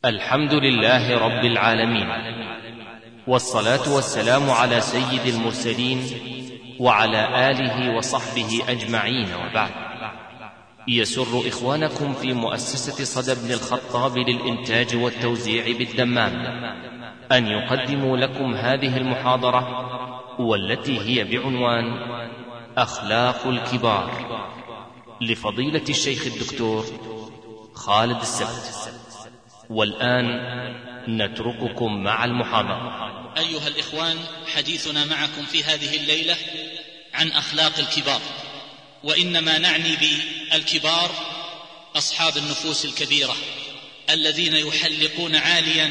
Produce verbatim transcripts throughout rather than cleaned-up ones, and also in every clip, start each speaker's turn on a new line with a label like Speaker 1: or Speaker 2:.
Speaker 1: الحمد لله رب العالمين، والصلاة والسلام على سيد المرسلين وعلى آله وصحبه أجمعين، وبعد. يسر إخوانكم في مؤسسة صدى بن الخطاب للإنتاج والتوزيع بالدمام أن يقدموا لكم هذه المحاضرة، والتي هي بعنوان أخلاق الكبار، لفضيلة الشيخ الدكتور خالد السبت. والآن نترككم مع المحاضرة.
Speaker 2: أيها الإخوان، حديثنا معكم في هذه الليلة عن أخلاق الكبار، وإنما نعني بالكبار أصحاب النفوس الكبيرة الذين يحلقون عاليا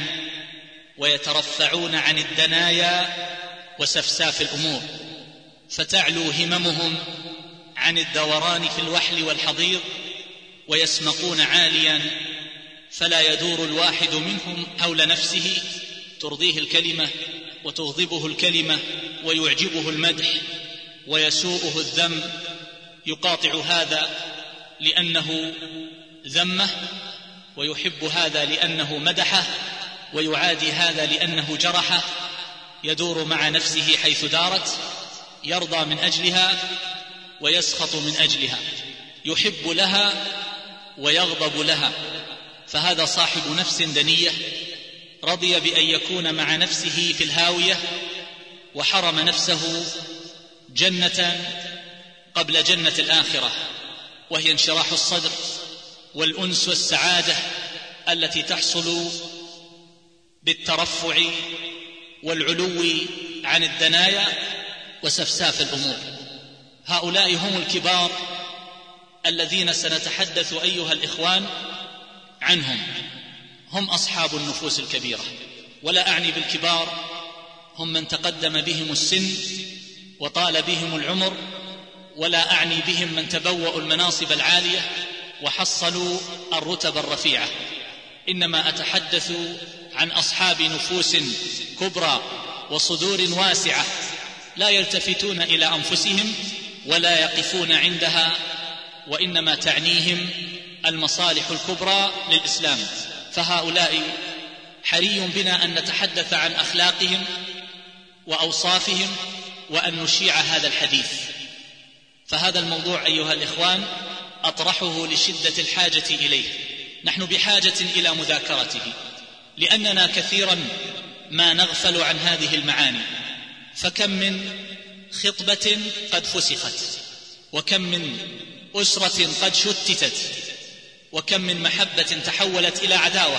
Speaker 2: ويترفعون عن الدنايا وسفساف الأمور، فتعلو هممهم عن الدوران في الوحل والحضيض، ويسمقون عاليا فلا يدور الواحد منهم حول نفسه ترضيه الكلمة وتغضبه الكلمة، ويعجبه المدح ويسوءه الذم، يقاطع هذا لأنه ذمه، ويحب هذا لأنه مدحه، ويعادي هذا لأنه جرحه، يدور مع نفسه حيث دارت، يرضى من أجلها ويسخط من أجلها، يحب لها ويغضب لها. فهذا صاحب نفس دنية، رضي بأن يكون مع نفسه في الهاوية، وحرم نفسه جنة قبل جنة الآخرة، وهي انشراح الصدر والأنس والسعادة التي تحصل بالترفع والعلو عن الدنايا وسفساف الأمور. هؤلاء هم الكبار الذين سنتحدث أيها الإخوان عنهم، هم أصحاب النفوس الكبيرة. ولا أعني بالكبار هم من تقدم بهم السن وطال بهم العمر، ولا أعني بهم من تبوأوا المناصب العالية وحصلوا الرتب الرفيعة، إنما أتحدث عن أصحاب نفوس كبرى وصدور واسعة، لا يلتفتون إلى أنفسهم ولا يقفون عندها، وإنما تعنيهم المصالح الكبرى للإسلام. فهؤلاء حري بنا أن نتحدث عن أخلاقهم وأوصافهم، وأن نشيع هذا الحديث. فهذا الموضوع أيها الإخوان أطرحه لشدة الحاجة إليه، نحن بحاجة إلى مذاكرته، لأننا كثيرا ما نغفل عن هذه المعاني. فكم من خطبة قد فسخت، وكم من أسرة قد شتتت، وكم من محبة تحولت إلى عداوة،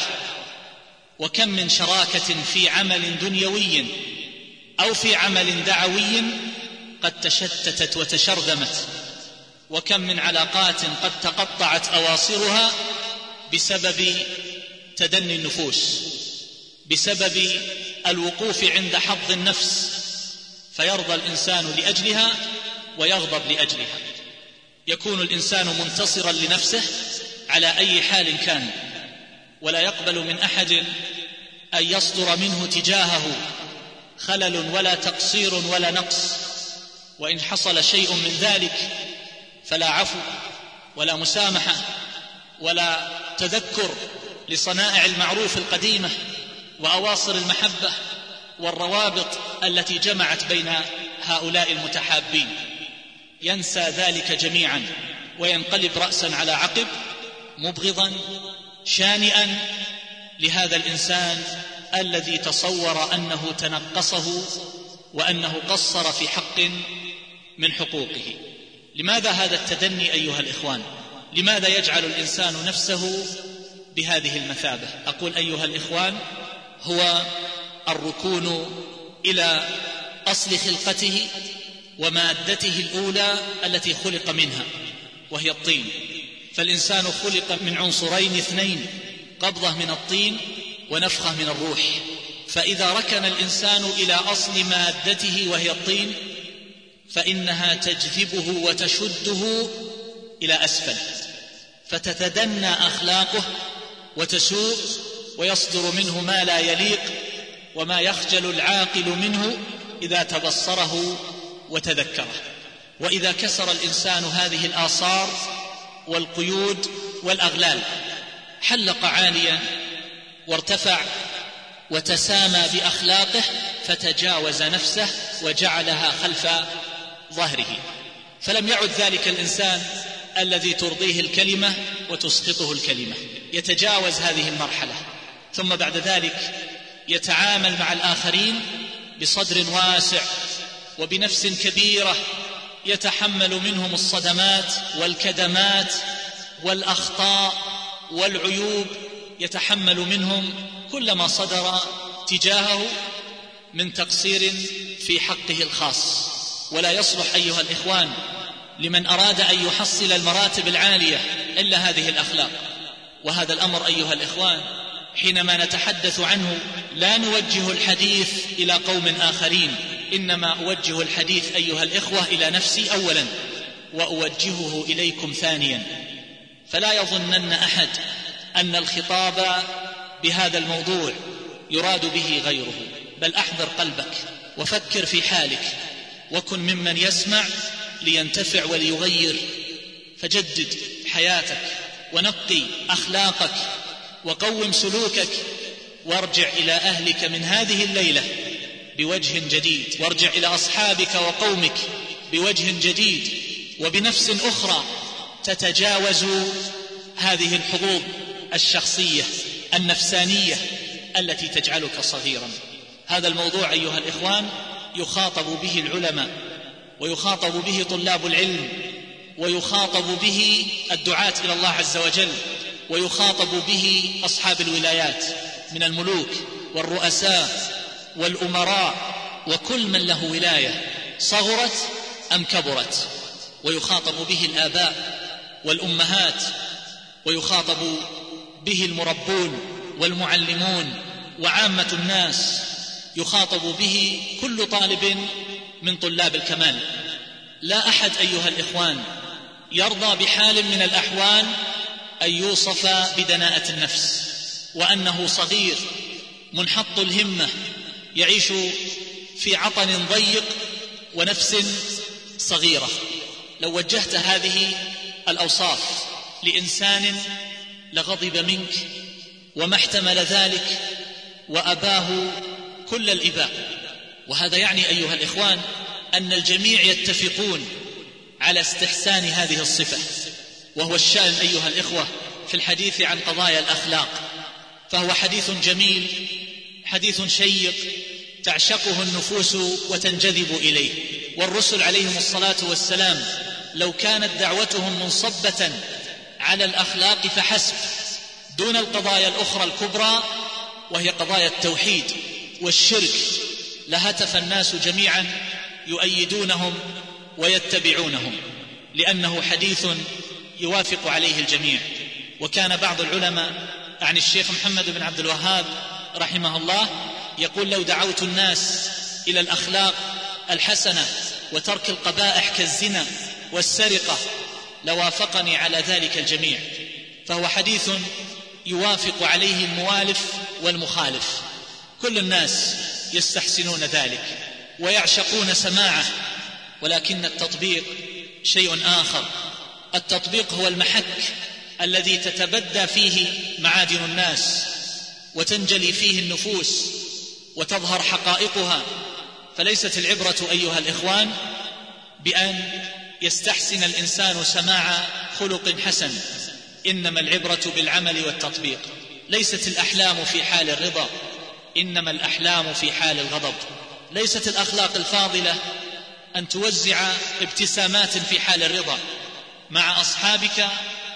Speaker 2: وكم من شراكة في عمل دنيوي أو في عمل دعوي قد تشتتت وتشرذمت، وكم من علاقات قد تقطعت أواصرها بسبب تدني النفوس، بسبب الوقوف عند حظ النفس، فيرضى الإنسان لأجلها ويغضب لأجلها. يكون الإنسان منتصرا لنفسه على أي حال كان، ولا يقبل من أحد أن يصدر منه تجاهه خلل ولا تقصير ولا نقص، وإن حصل شيء من ذلك فلا عفو ولا مسامحة ولا تذكر لصنائع المعروف القديمة وأواصر المحبة والروابط التي جمعت بين هؤلاء المتحابين. ينسى ذلك جميعا وينقلب رأسا على عقب، مبغضا شانئا لهذا الإنسان الذي تصور أنه تنقصه وأنه قصر في حق من حقوقه. لماذا هذا التدني أيها الإخوان؟ لماذا يجعل الإنسان نفسه بهذه المثابة؟ أقول أيها الإخوان، هو الركون إلى أصل خلقته ومادته الأولى التي خلق منها، وهي الطين. فالإنسان خلق من عنصرين اثنين، قبضة من الطين ونفخة من الروح. فإذا ركن الإنسان إلى أصل مادته وهي الطين، فإنها تجذبه وتشده إلى أسفل، فتتدنى أخلاقه وتسوء، ويصدر منه ما لا يليق وما يخجل العاقل منه إذا تبصره وتذكره. وإذا كسر الإنسان هذه الآثار والقيود والأغلال، حلق عاليا وارتفع وتسامى بأخلاقه فتجاوز نفسه وجعلها خلف ظهره، فلم يعد ذلك الإنسان الذي ترضيه الكلمة وتسقطه الكلمة، يتجاوز هذه المرحلة، ثم بعد ذلك يتعامل مع الآخرين بصدر واسع وبنفس كبيرة، يتحمل منهم الصدمات والكدمات والأخطاء والعيوب، يتحمل منهم كل ما صدر تجاهه من تقصير في حقه الخاص. ولا يصلح أيها الإخوان لمن أراد أن يحصل المراتب العالية إلا هذه الأخلاق. وهذا الأمر أيها الإخوان حينما نتحدث عنه لا نوجه الحديث إلى قوم آخرين، إنما أوجه الحديث أيها الإخوة إلى نفسي أولا، وأوجهه إليكم ثانيا. فلا يظنن أحد أن الخطاب بهذا الموضوع يراد به غيره، بل أحضر قلبك وفكر في حالك، وكن ممن يسمع لينتفع وليغير. فجدد حياتك ونقي أخلاقك وقوم سلوكك، وارجع إلى أهلك من هذه الليلة بوجه جديد، وارجع إلى أصحابك وقومك بوجه جديد وبنفس أخرى تتجاوز هذه الحظوظ الشخصية النفسانية التي تجعلك صغيرا. هذا الموضوع أيها الإخوان يخاطب به العلماء، ويخاطب به طلاب العلم، ويخاطب به الدعاة إلى الله عز وجل، ويخاطب به أصحاب الولايات من الملوك والرؤساء والأمراء وكل من له ولاية صغرت أم كبرت، ويخاطب به الآباء والأمهات، ويخاطب به المربون والمعلمون وعامة الناس، يخاطب به كل طالب من طلاب الكمال. لا أحد أيها الإخوان يرضى بحال من الأحوال أن يوصف بدناءة النفس، وأنه صغير منحط الهمة يعيش في عطن ضيق ونفس صغيرة. لو وجهت هذه الأوصاف لإنسان لغضب منك وما احتمل ذلك وأباه كل الإباء. وهذا يعني أيها الإخوان أن الجميع يتفقون على استحسان هذه الصفة، وهو الشأن أيها الإخوة في الحديث عن قضايا الأخلاق. فهو حديث جميل، حديث شيق تعشقه النفوس وتنجذب إليه. والرسل عليهم الصلاة والسلام لو كانت دعوتهم منصبة على الأخلاق فحسب دون القضايا الأخرى الكبرى، وهي قضايا التوحيد والشرك، لهتف الناس جميعا يؤيدونهم ويتبعونهم، لأنه حديث يوافق عليه الجميع. وكان بعض العلماء عن الشيخ محمد بن عبد الوهاب رحمه الله يقول: لو دعوت الناس إلى الأخلاق الحسنة وترك القبائح كالزنا والسرقة لوافقني على ذلك الجميع. فهو حديث يوافق عليه الموالف والمخالف، كل الناس يستحسنون ذلك ويعشقون سماعه، ولكن التطبيق شيء آخر. التطبيق هو المحك الذي تتبدى فيه معادن الناس وتنجلي فيه النفوس وتظهر حقائقها. فليست العبرة أيها الإخوان بأن يستحسن الإنسان سماع خلق حسن، إنما العبرة بالعمل والتطبيق. ليست الأحلام في حال الرضا، إنما الأحلام في حال الغضب. ليست الأخلاق الفاضلة أن توزع ابتسامات في حال الرضا مع أصحابك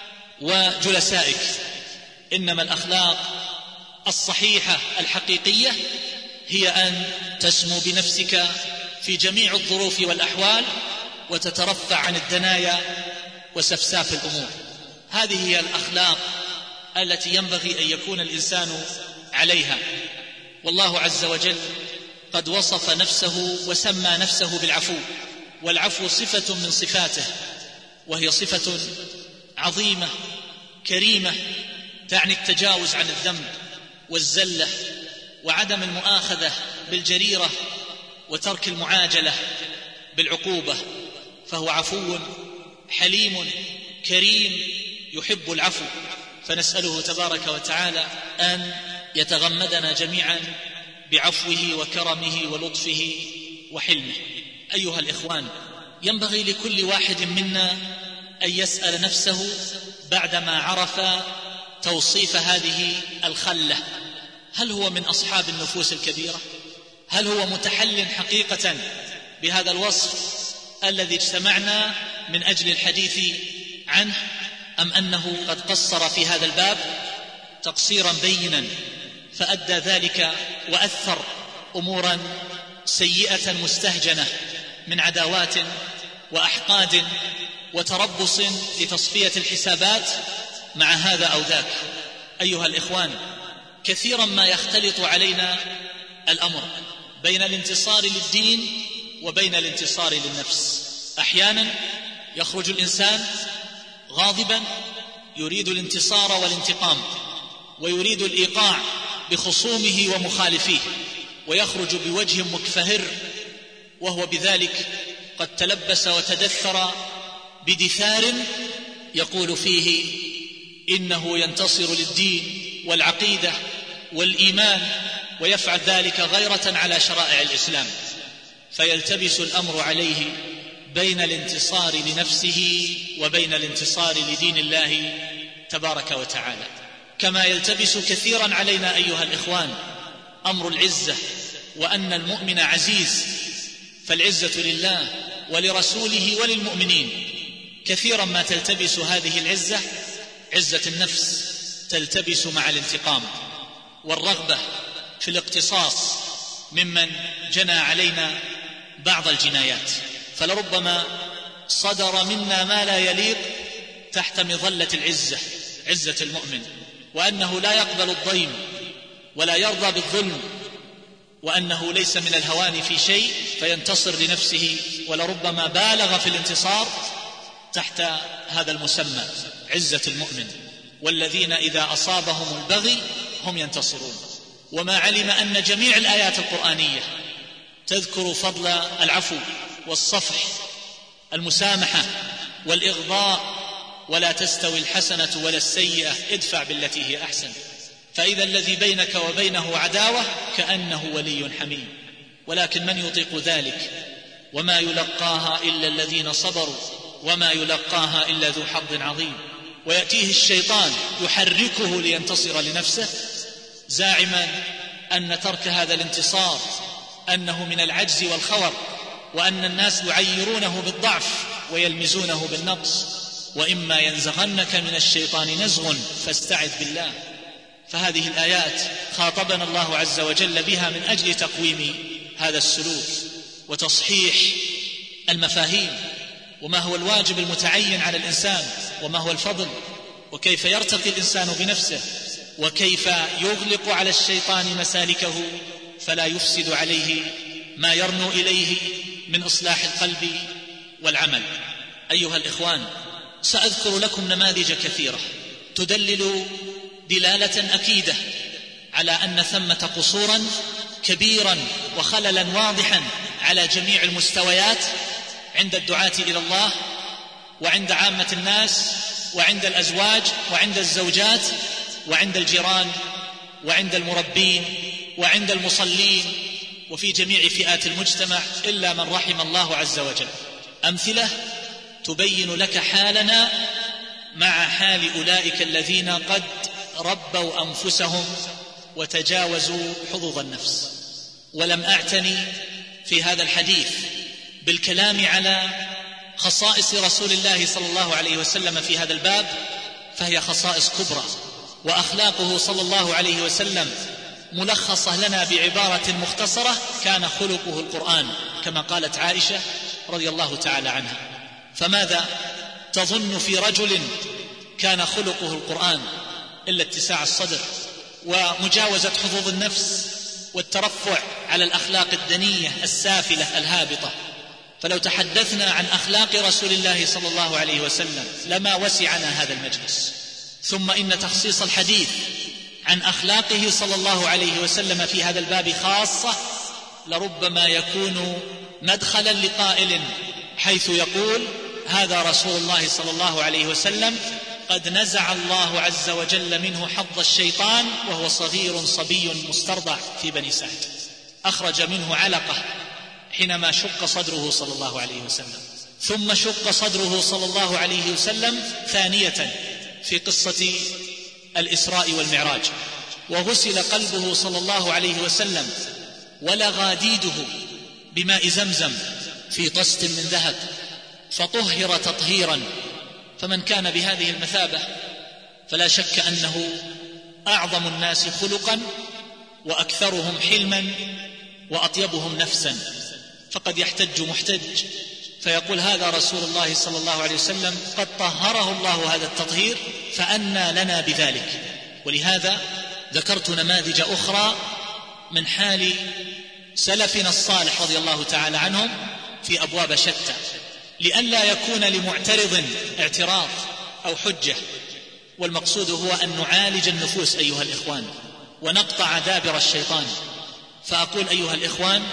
Speaker 2: وجلسائك، إنما الأخلاق الصحيحة الحقيقية هي أن تسمو بنفسك في جميع الظروف والأحوال وتترفع عن الدنايا وسفساف الأمور. هذه هي الأخلاق التي ينبغي أن يكون الإنسان عليها. والله عز وجل قد وصف نفسه وسمى نفسه بالعفو، والعفو صفة من صفاته، وهي صفة عظيمة كريمة تعني التجاوز عن الذنب والزلة وعدم المؤاخذة بالجريرة وترك المعاجلة بالعقوبة. فهو عفو حليم كريم يحب العفو، فنسأله تبارك وتعالى أن يتغمدنا جميعا بعفوه وكرمه ولطفه وحلمه. أيها الإخوان، ينبغي لكل واحد منا أن يسأل نفسه بعدما عرف توصيف هذه الخلة: هل هو من أصحاب النفوس الكبيرة؟ هل هو متحل حقيقة بهذا الوصف الذي اجتمعنا من أجل الحديث عنه، أم أنه قد قصر في هذا الباب تقصيرا بينا فأدى ذلك وأثر أمورا سيئة مستهجنة من عداوات وأحقاد وتربص لتصفية الحسابات مع هذا أو ذاك؟ أيها الإخوان، كثيرا ما يختلط علينا الأمر بين الانتصار للدين وبين الانتصار للنفس. أحيانا يخرج الإنسان غاضبا يريد الانتصار والانتقام ويريد الإيقاع بخصومه ومخالفيه، ويخرج بوجه مكفهر وهو بذلك قد تلبس وتدثر بدثار يقول فيه إنه ينتصر للدين والعقيدة والإيمان، ويفعل ذلك غيرة على شرائع الإسلام، فيلتبس الأمر عليه بين الانتصار لنفسه وبين الانتصار لدين الله تبارك وتعالى. كما يلتبس كثيرا علينا أيها الإخوان أمر العزة، وأن المؤمن عزيز، فالعزة لله ولرسوله وللمؤمنين. كثيرا ما تلتبس هذه العزة، عزة النفس تلتبس مع الانتقام والرغبة في الاقتصاص ممن جنى علينا بعض الجنايات، فلربما صدر منا ما لا يليق تحت مظلة العزة، عزة المؤمن، وأنه لا يقبل الضيم ولا يرضى بالظلم، وأنه ليس من الهوان في شيء فينتصر لنفسه، ولربما بالغ في الانتصار تحت هذا المسمى عزة المؤمن. والذين إذا أصابهم البغي هم ينتصرون. وما علم أن جميع الآيات القرآنية تذكر فضل العفو والصفح، المسامحة والإغضاء، ولا تستوي الحسنة ولا السيئة ادفع بالتي هي أحسن، فإذا الذي بينك وبينه عداوة كأنه ولي حميم. ولكن من يطيق ذلك؟ وما يلقاها إلا الذين صبروا وما يلقاها إلا ذو حظ عظيم. ويأتيه الشيطان يحركه لينتصر لنفسه زاعما أن ترك هذا الانتصار أنه من العجز والخور، وأن الناس يعيرونه بالضعف ويلمزونه بالنقص، وإما ينزغنك من الشيطان نزغ فاستعذ بالله. فهذه الآيات خاطبنا الله عز وجل بها من أجل تقويم هذا السلوك وتصحيح المفاهيم، وما هو الواجب المتعين على الإنسان، وما هو الفضل، وكيف يرتقي الإنسان بنفسه، وكيف يغلق على الشيطان مسالكه فلا يفسد عليه ما يرنو إليه من إصلاح القلب والعمل. أيها الإخوان، سأذكر لكم نماذج كثيرة تدلل دلالة أكيدة على أن ثمة قصورا كبيرا وخللا واضحا على جميع المستويات عند الدعاة إلى الله، وعند عامة الناس، وعند الأزواج، وعند الزوجات، وعند الجيران، وعند المربين، وعند المصلين، وفي جميع فئات المجتمع إلا من رحم الله عز وجل. أمثلة تبين لك حالنا مع حال أولئك الذين قد ربوا أنفسهم وتجاوزوا حظوظ النفس. ولم أعتني في هذا الحديث بالكلام على خصائص رسول الله صلى الله عليه وسلم في هذا الباب، فهي خصائص كبرى، وأخلاقه صلى الله عليه وسلم ملخصة لنا بعبارة مختصرة: كان خلقه القرآن، كما قالت عائشة رضي الله تعالى عنها. فماذا تظن في رجل كان خلقه القرآن إلا اتساع الصدر ومجاوزة حظوظ النفس والترفع على الأخلاق الدنية السافلة الهابطة؟ فلو تحدثنا عن أخلاق رسول الله صلى الله عليه وسلم لما وسعنا هذا المجلس. ثم إن تخصيص الحديث عن أخلاقه صلى الله عليه وسلم في هذا الباب خاصة لربما يكون مدخلا لقائل حيث يقول: هذا رسول الله صلى الله عليه وسلم قد نزع الله عز وجل منه حظ الشيطان وهو صغير صبي مسترضع في بني سعد. أخرج منه علقة حينما شق صدره صلى الله عليه وسلم، ثم شق صدره صلى الله عليه وسلم ثانية في قصة الإسراء والمعراج، وغسل قلبه صلى الله عليه وسلم ولغى ديده بماء زمزم في طست من ذهب فطهر تطهيرا. فمن كان بهذه المثابة فلا شك أنه أعظم الناس خلقا وأكثرهم حلما وأطيبهم نفسا. فقد يحتج محتج فيقول هذا رسول الله صلى الله عليه وسلم قد طهره الله هذا التطهير فأنى لنا بذلك. ولهذا ذكرت نماذج أخرى من حال سلفنا الصالح رضي الله تعالى عنهم في أبواب شتى، لئلا يكون لمعترض اعتراض أو حجة. والمقصود هو أن نعالج النفوس أيها الإخوان ونقطع دابر الشيطان. فأقول أيها الإخوان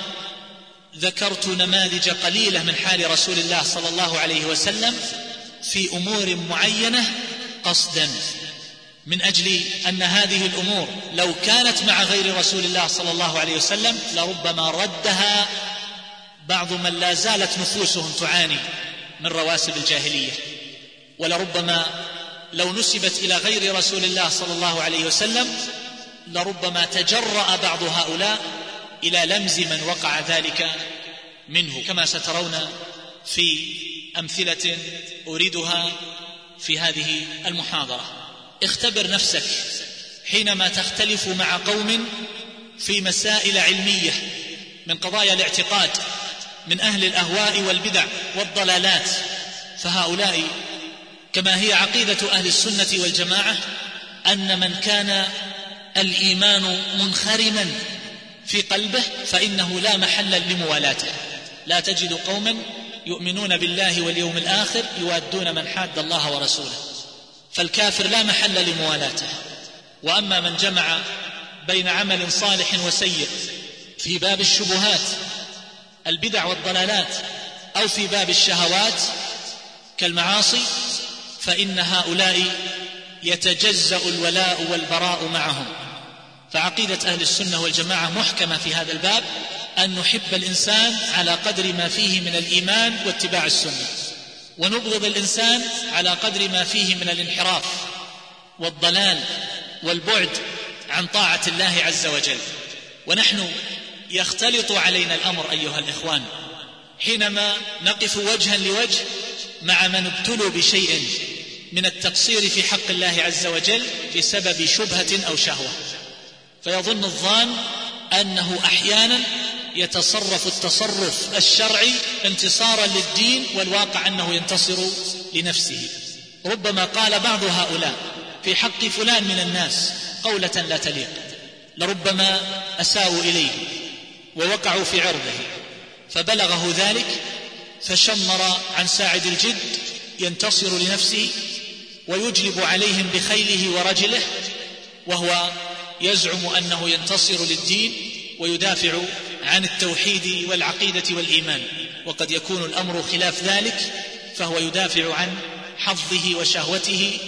Speaker 2: ذكرت نماذج قليلة من حال رسول الله صلى الله عليه وسلم في أمور معينة قصدا، من أجل أن هذه الأمور لو كانت مع غير رسول الله صلى الله عليه وسلم لربما ردها بعض من لا زالت نفوسهم تعاني من رواسب الجاهلية، ولربما لو نسبت إلى غير رسول الله صلى الله عليه وسلم لربما تجرأ بعض هؤلاء إلى لمز من وقع ذلك منه، كما سترون في أمثلة أريدها في هذه المحاضرة. اختبر نفسك حينما تختلف مع قوم في مسائل علمية من قضايا الاعتقاد من أهل الأهواء والبدع والضلالات، فهؤلاء كما هي عقيدة أهل السنة والجماعة أن من كان الإيمان منخرما في قلبه فإنه لا محل لموالاته. لا تجد قوما يؤمنون بالله واليوم الآخر يوادون من حاد الله ورسوله، فالكافر لا محل لموالاته. وأما من جمع بين عمل صالح وسيء في باب الشبهات البدع والضلالات أو في باب الشهوات كالمعاصي فإن هؤلاء يتجزأ الولاء والبراء معهم. فعقيدة أهل السنة والجماعة محكمة في هذا الباب، أن نحب الإنسان على قدر ما فيه من الإيمان واتباع السنة، ونبغض الإنسان على قدر ما فيه من الانحراف والضلال والبعد عن طاعة الله عز وجل. ونحن يختلط علينا الأمر أيها الإخوان حينما نقف وجها لوجه مع من ابتلوا بشيء من التقصير في حق الله عز وجل بسبب شبهة أو شهوة، فيظن الظان أنه أحيانا يتصرف التصرف الشرعي انتصارا للدين، والواقع أنه ينتصر لنفسه. ربما قال بعض هؤلاء في حق فلان من الناس قولة لا تليق، لربما أساءوا إليه ووقعوا في عرضه فبلغه ذلك فشمر عن ساعد الجد ينتصر لنفسه ويجلب عليهم بخيله ورجله، وهو يزعم أنه ينتصر للدين ويدافع عن التوحيد والعقيدة والإيمان، وقد يكون الأمر خلاف ذلك، فهو يدافع عن حظه وشهوته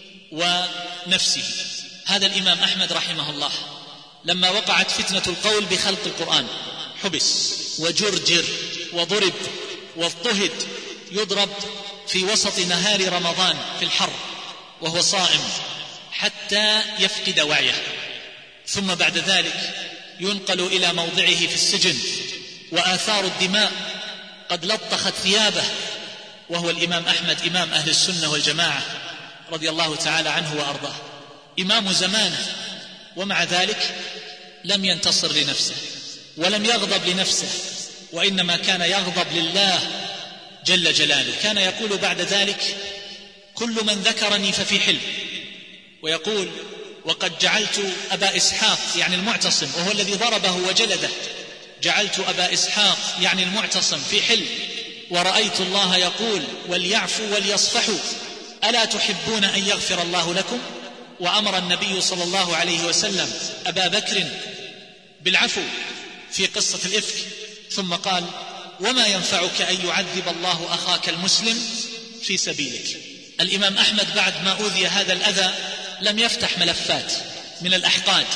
Speaker 2: ونفسه. هذا الإمام أحمد رحمه الله لما وقعت فتنة القول بخلق القرآن حبس وجرجر وضرب واضطهد، يضرب في وسط نهار رمضان في الحر وهو صائم حتى يفقد وعيه، ثم بعد ذلك ينقل إلى موضعه في السجن وآثار الدماء قد لطخت ثيابه، وهو الإمام أحمد إمام أهل السنة والجماعة رضي الله تعالى عنه وأرضاه، إمام زمانه، ومع ذلك لم ينتصر لنفسه ولم يغضب لنفسه، وإنما كان يغضب لله جل جلاله. كان يقول بعد ذلك كل من ذكرني ففي حل، ويقول وقد جعلت أبا إسحاق يعني المعتصم وهو الذي ضربه وجلده، جعلت أبا إسحاق يعني المعتصم في حل، ورأيت الله يقول وليعفوا وليصفحوا ألا تحبون أن يغفر الله لكم؟ وأمر النبي صلى الله عليه وسلم أبا بكر بالعفو في قصة الإفك، ثم قال وما ينفعك أن يعذب الله أخاك المسلم في سبيلك. الإمام أحمد بعد ما أوذي هذا الأذى لم يفتح ملفات من الأحقاد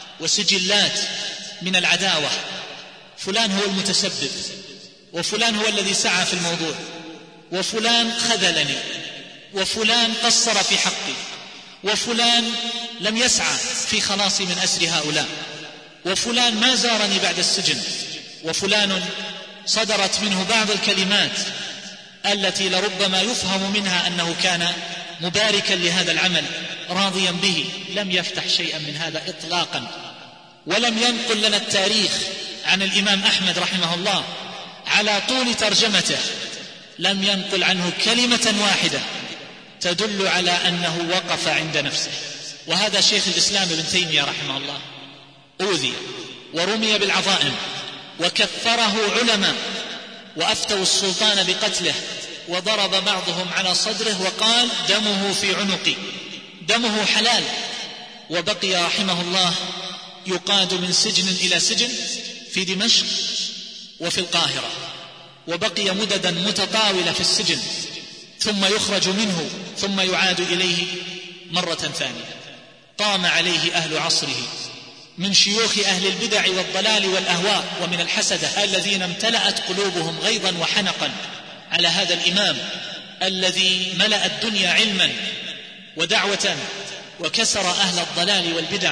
Speaker 2: وسجلات من العداوة، فلان هو المتسبب، وفلان هو الذي سعى في الموضوع، وفلان خذلني، وفلان قصر في حقي، وفلان لم يسعى في خلاصي من أسر هؤلاء، وفلان ما زارني بعد السجن، وفلان صدرت منه بعض الكلمات التي لربما يفهم منها أنه كان مباركا لهذا العمل راضيا به. لم يفتح شيئا من هذا إطلاقا، ولم ينقل لنا التاريخ عن الإمام أحمد رحمه الله على طول ترجمته، لم ينقل عنه كلمة واحدة تدل على أنه وقف عند نفسه. وهذا شيخ الإسلام ابن تيمية رحمه الله أوذي ورمي بالعظائم، وكفره علماء، وأفتوا السلطان بقتله، وضرب بعضهم على صدره وقال دمه في عنقي، دمه حلال، وبقي رحمه الله يقاد من سجن إلى سجن في دمشق وفي القاهرة، وبقي مددا متطاولة في السجن، ثم يخرج منه ثم يعاد إليه مرة ثانية. طام عليه أهل عصره من شيوخ أهل البدع والضلال والأهواء ومن الحسدة الذين امتلأت قلوبهم غيظا وحنقا على هذا الإمام الذي ملأ الدنيا علما ودعوة، وكسر أهل الضلال والبدع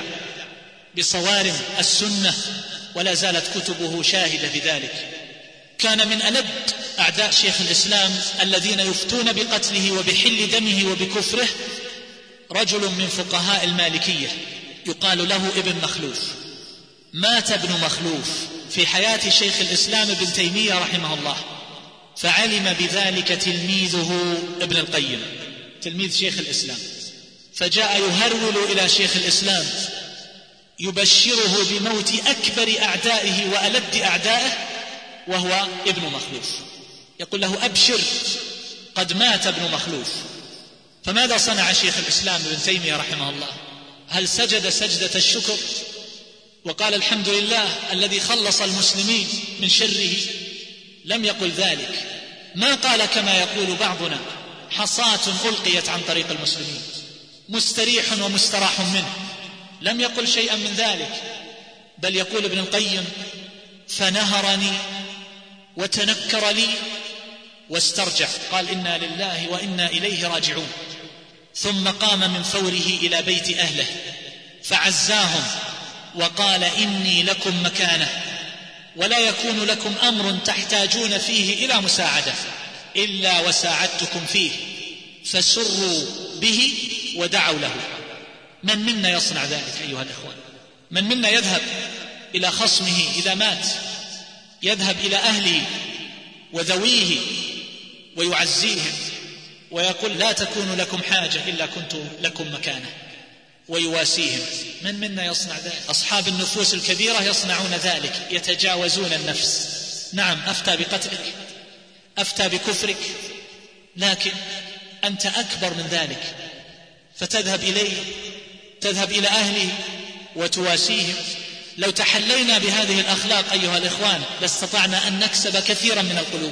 Speaker 2: بصوارم السنة، ولا زالت كتبه شاهدة بذلك. كان من ألد أعداء شيخ الإسلام الذين يفتون بقتله وبحل دمه وبكفره رجل من فقهاء المالكية يقال له ابن مخلوف. مات ابن مخلوف في حياة شيخ الإسلام ابن تيمية رحمه الله، فعلم بذلك تلميذه ابن القيم تلميذ شيخ الإسلام، فجاء يهرول إلى شيخ الإسلام يبشره بموت أكبر أعدائه وألد أعدائه وهو ابن مخلوف، يقول له أبشر قد مات ابن مخلوف. فماذا صنع شيخ الإسلام ابن تيمية رحمه الله؟ هل سجد سجدة الشكر وقال الحمد لله الذي خلص المسلمين من شره؟ لم يقل ذلك. ما قال كما يقول بعضنا حصاة ألقيت عن طريق المسلمين مستريح ومستراح منه، لم يقل شيئا من ذلك، بل يقول ابن القيم فنهرني وتنكر لي واسترجع، قال إنا لله وإنا إليه راجعون، ثم قام من فوره إلى بيت أهله فعزاهم وقال إني لكم مكانة، ولا يكون لكم أمر تحتاجون فيه إلى مساعدة إلا وساعدتكم فيه، فسروا به ودعوا له. من منا يصنع ذلك أيها الإخوان؟ من منا يذهب إلى خصمه إذا مات، يذهب إلى أهله وذويه ويعزيهم ويقول لا تكون لكم حاجة إلا كنت لكم مكانة، ويواسيهم؟ من منا يصنع ذلك؟ أصحاب النفوس الكبيرة يصنعون ذلك، يتجاوزون النفس. نعم أفتى بقتلك، أفتى بكفرك، لكن أنت أكبر من ذلك، فتذهب إليه، تذهب إلى أهله وتواسيهم. لو تحلينا بهذه الأخلاق أيها الإخوان لاستطعنا أن نكسب كثيرا من القلوب،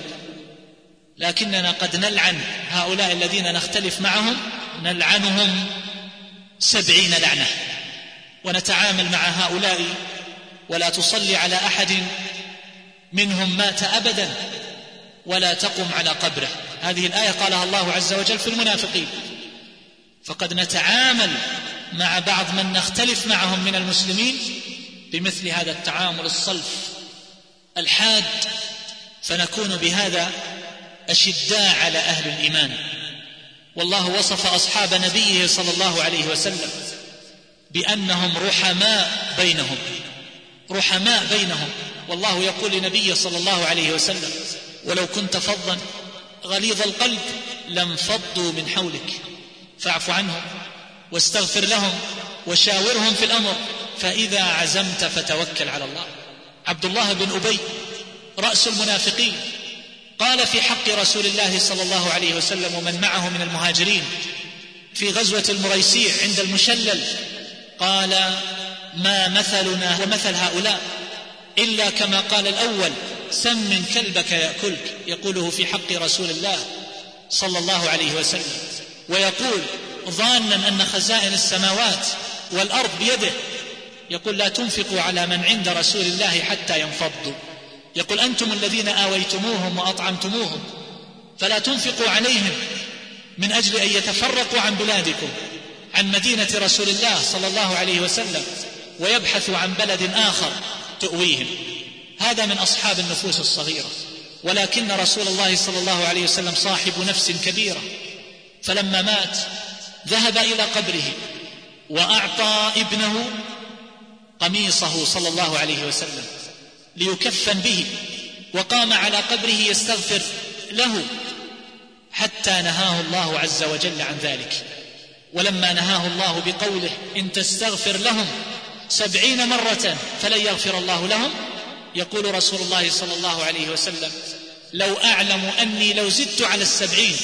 Speaker 2: لكننا قد نلعن هؤلاء الذين نختلف معهم، نلعنهم سبعين لعنة، ونتعامل مع هؤلاء ولا تصلي على أحد منهم مات أبدا ولا تقم على قبره. هذه الآية قالها الله عز وجل في المنافقين. فقد نتعامل مع بعض من نختلف معهم من المسلمين بمثل هذا التعامل الصلف الحاد، فنكون بهذا أشداء على أهل الإيمان. والله وصف أصحاب نبيه صلى الله عليه وسلم بأنهم رحماء بينهم، رحماء بينهم. والله يقول لنبيه صلى الله عليه وسلم ولو كنت فظا غليظ القلب لانفضوا من حولك فاعف عنهم واستغفر لهم وشاورهم في الأمر فإذا عزمت فتوكل على الله. عبد الله بن أبي رأس المنافقين قال في حق رسول الله صلى الله عليه وسلم ومن معه من المهاجرين في غزوة المريسيع عند المشلل، قال ما مثلنا ومثل هؤلاء إلا كما قال الأول سمن كلبك يأكلك، يقوله في حق رسول الله صلى الله عليه وسلم. ويقول ظانا أن خزائن السماوات والأرض بيده، يقول لا تنفقوا على من عند رسول الله حتى ينفضوا. يقول أنتم الذين آويتموهم وأطعمتموهم، فلا تنفقوا عليهم من أجل أن يتفرقوا عن بلادكم، عن مدينة رسول الله صلى الله عليه وسلم، ويبحثوا عن بلد آخر تؤويهم. هذا من أصحاب النفوس الصغيرة. ولكن رسول الله صلى الله عليه وسلم صاحب نفس كبيرة، فلما مات ذهب إلى قبره وأعطى ابنه قميصه صلى الله عليه وسلم ليكفن به، وقام على قبره يستغفر له حتى نهاه الله عز وجل عن ذلك. ولما نهاه الله بقوله إن تستغفر لهم سبعين مرة فلن يغفر الله لهم، يقول رسول الله صلى الله عليه وسلم لو أعلم أني لو زدت على السبعين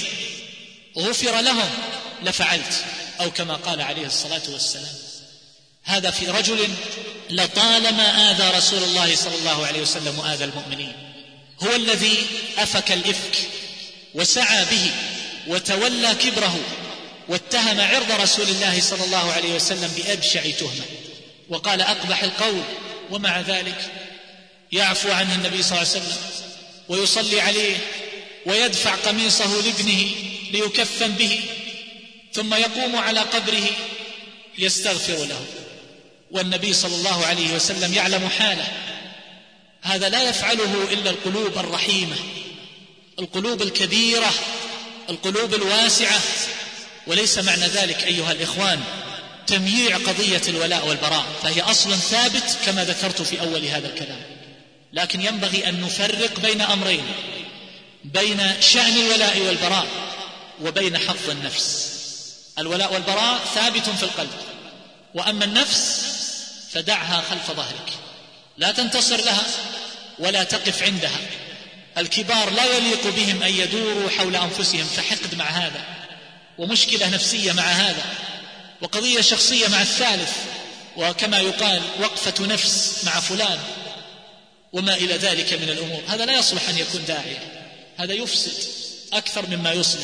Speaker 2: غفر لهم لفعلت، أو كما قال عليه الصلاة والسلام. هذا في رجل لطالما آذى رسول الله صلى الله عليه وسلم وآذى المؤمنين. هو الذي أفك الإفك وسعى به وتولى كبره واتهم عرض رسول الله صلى الله عليه وسلم بأبشع تهمة، وقال أقبح القول، ومع ذلك يعفو عنه النبي صلى الله عليه وسلم ويصلي عليه ويدفع قميصه لابنه ليكفن به، ثم يقوم على قبره يستغفر له، والنبي صلى الله عليه وسلم يعلم حاله. هذا لا يفعله إلا القلوب الرحيمة، القلوب الكبيرة، القلوب الواسعة. وليس معنى ذلك أيها الإخوان تمييع قضية الولاء والبراء، فهي أصل ثابت كما ذكرت في أول هذا الكلام، لكن ينبغي أن نفرق بين أمرين: بين شأن الولاء والبراء وبين حظ النفس. الولاء والبراء ثابت في القلب، وأما النفس فدعها خلف ظهرك، لا تنتصر لها ولا تقف عندها. الكبار لا يليق بهم أن يدوروا حول أنفسهم، فحقد مع هذا، ومشكلة نفسية مع هذا، وقضية شخصية مع الثالث، وكما يقال وقفة نفس مع فلان، وما إلى ذلك من الأمور. هذا لا يصلح أن يكون داعية، هذا يفسد أكثر مما يصلح.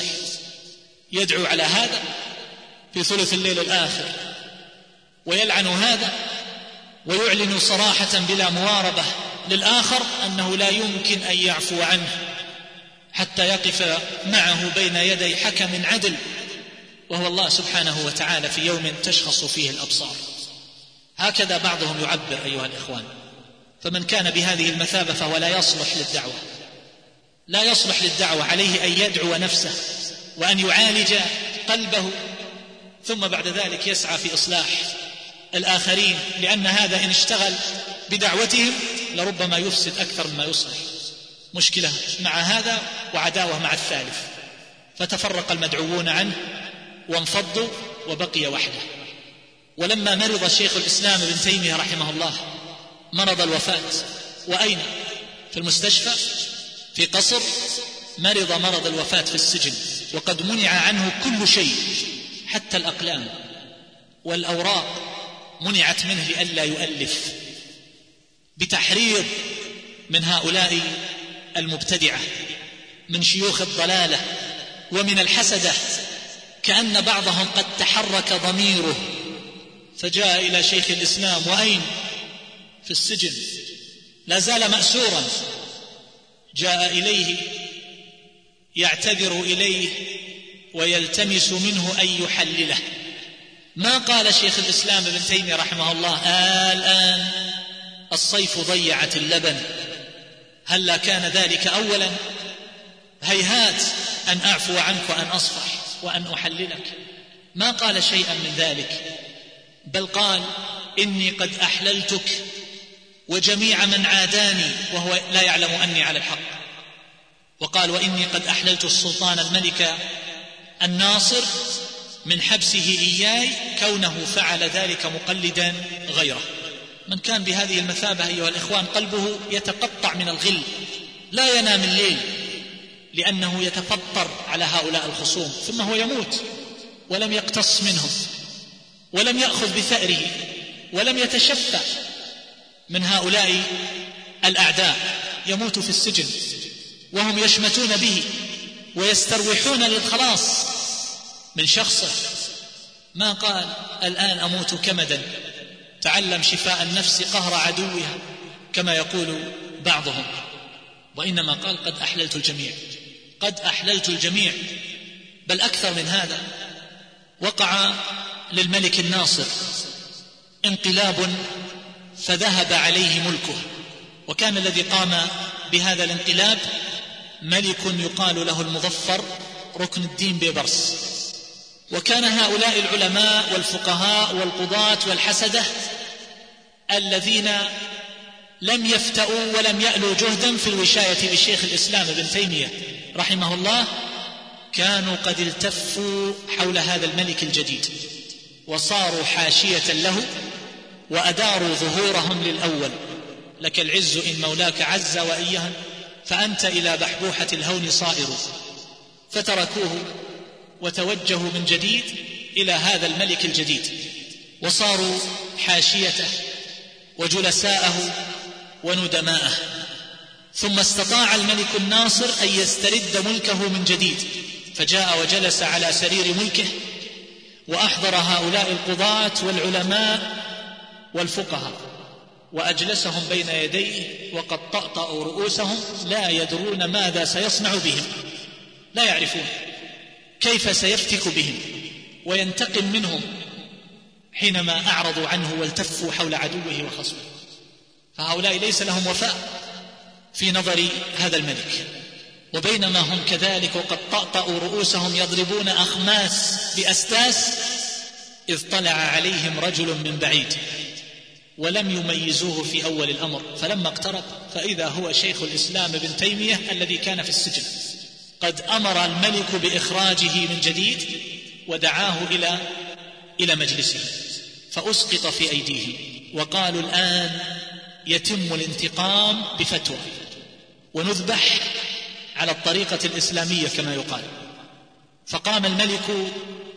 Speaker 2: يدعو على هذا في ثلث الليل الآخر ويلعن هذا، ويعلن صراحة بلا مواربة للآخر أنه لا يمكن أن يعفو عنه حتى يقف معه بين يدي حكم عدل، وهو الله سبحانه وتعالى، في يوم تشخص فيه الأبصار. هكذا بعضهم يعبر أيها الإخوان. فمن كان بهذه المثابة فهو لا يصلح للدعوة، لا يصلح للدعوة. عليه أن يدعو نفسه وأن يعالج قلبه، ثم بعد ذلك يسعى في إصلاح الآخرين، لأن هذا إن اشتغل بدعوتهم لربما يفسد أكثر مما يصلح. مشكلة مع هذا وعداوة مع الثالث، فتفرق المدعوون عنه وانفضوا وبقي وحده. ولما مرض شيخ الإسلام ابن تيمية رحمه الله مرض الوفاة، وأين؟ في المستشفى، في قصر. مرض مرض الوفاة في السجن، وقد منع عنه كل شيء، حتى الأقلام والأوراق منعت منه لئلا يؤلف، بتحريض من هؤلاء المبتدعة، من شيوخ الضلالة ومن الحسدة، كأن بعضهم قد تحرك ضميره فجاء إلى شيخ الإسلام، وأين؟ في السجن، لا زال مأسورا. جاء إليه يعتذر إليه ويلتمس منه أن يحلله. ما قال شيخ الإسلام ابن تيمية رحمه الله آه الآن الصيف ضيعت اللبن، هل كان ذلك أولا؟ هيهات أن أعفو عنك وأن أصفح وأن أحللك. ما قال شيئا من ذلك، بل قال إني قد أحللتك وجميع من عاداني وهو لا يعلم أني على الحق. وقال وإني قد أحللت السلطان الملك الناصر من حبسه إياي كونه فعل ذلك مقلدا غيره. من كان بهذه المثابة أيها الإخوان قلبه يتقطع من الغل، لا ينام الليل، لأنه يتفطر على هؤلاء الخصوم، ثم هو يموت ولم يقتص منهم ولم يأخذ بثأره ولم يتشفع من هؤلاء الأعداء. يموت في السجن وهم يشمتون به ويستروحون للخلاص من شخصه، ما قال الآن أموت كمدا، تعلم شفاء النفس قهر عدوها كما يقول بعضهم، وإنما قال قد أحللت الجميع، قد أحللت الجميع. بل أكثر من هذا، وقع للملك الناصر انقلاب فذهب عليه ملكه، وكان الذي قام بهذا الانقلاب ملك يقال له المظفر ركن الدين بيبرس. وكان هؤلاء العلماء والفقهاء والقضاة والحسدة الذين لم يفتأوا ولم يألوا جهدا في الوشاية بشيخ الإسلام ابن تيمية رحمه الله، كانوا قد التفوا حول هذا الملك الجديد وصاروا حاشية له وأداروا ظهورهم للأول. لك العز إن مولاك عز وإياه، فأنت إلى بحبوحة الهون صائر. فتركوه وتوجهوا من جديد إلى هذا الملك الجديد، وصاروا حاشيته وجلساءه وندماءه. ثم استطاع الملك الناصر أن يسترد ملكه من جديد، فجاء وجلس على سرير ملكه وأحضر هؤلاء القضاة والعلماء والفقهاء وأجلسهم بين يديه، وقد طأطأوا رؤوسهم لا يدرون ماذا سيصنع بهم، لا يعرفون كيف سيفتك بهم وينتقم منهم حينما أعرضوا عنه والتفوا حول عدوه وخصمه. فهؤلاء ليس لهم وفاء في نظر هذا الملك. وبينما هم كذلك وقد طأطأوا رؤوسهم يضربون أخماس بأستاس، إذ طلع عليهم رجل من بعيد ولم يميزوه في أول الأمر، فلما اقترب فإذا هو شيخ الإسلام ابن تيمية الذي كان في السجن. قد أمر الملك بإخراجه من جديد ودعاه إلى إلى مجلسه، فأسقط في أيديهم وقالوا الآن يتم الانتقام بفتوى ونذبح على الطريقة الإسلامية كما يقال. فقام الملك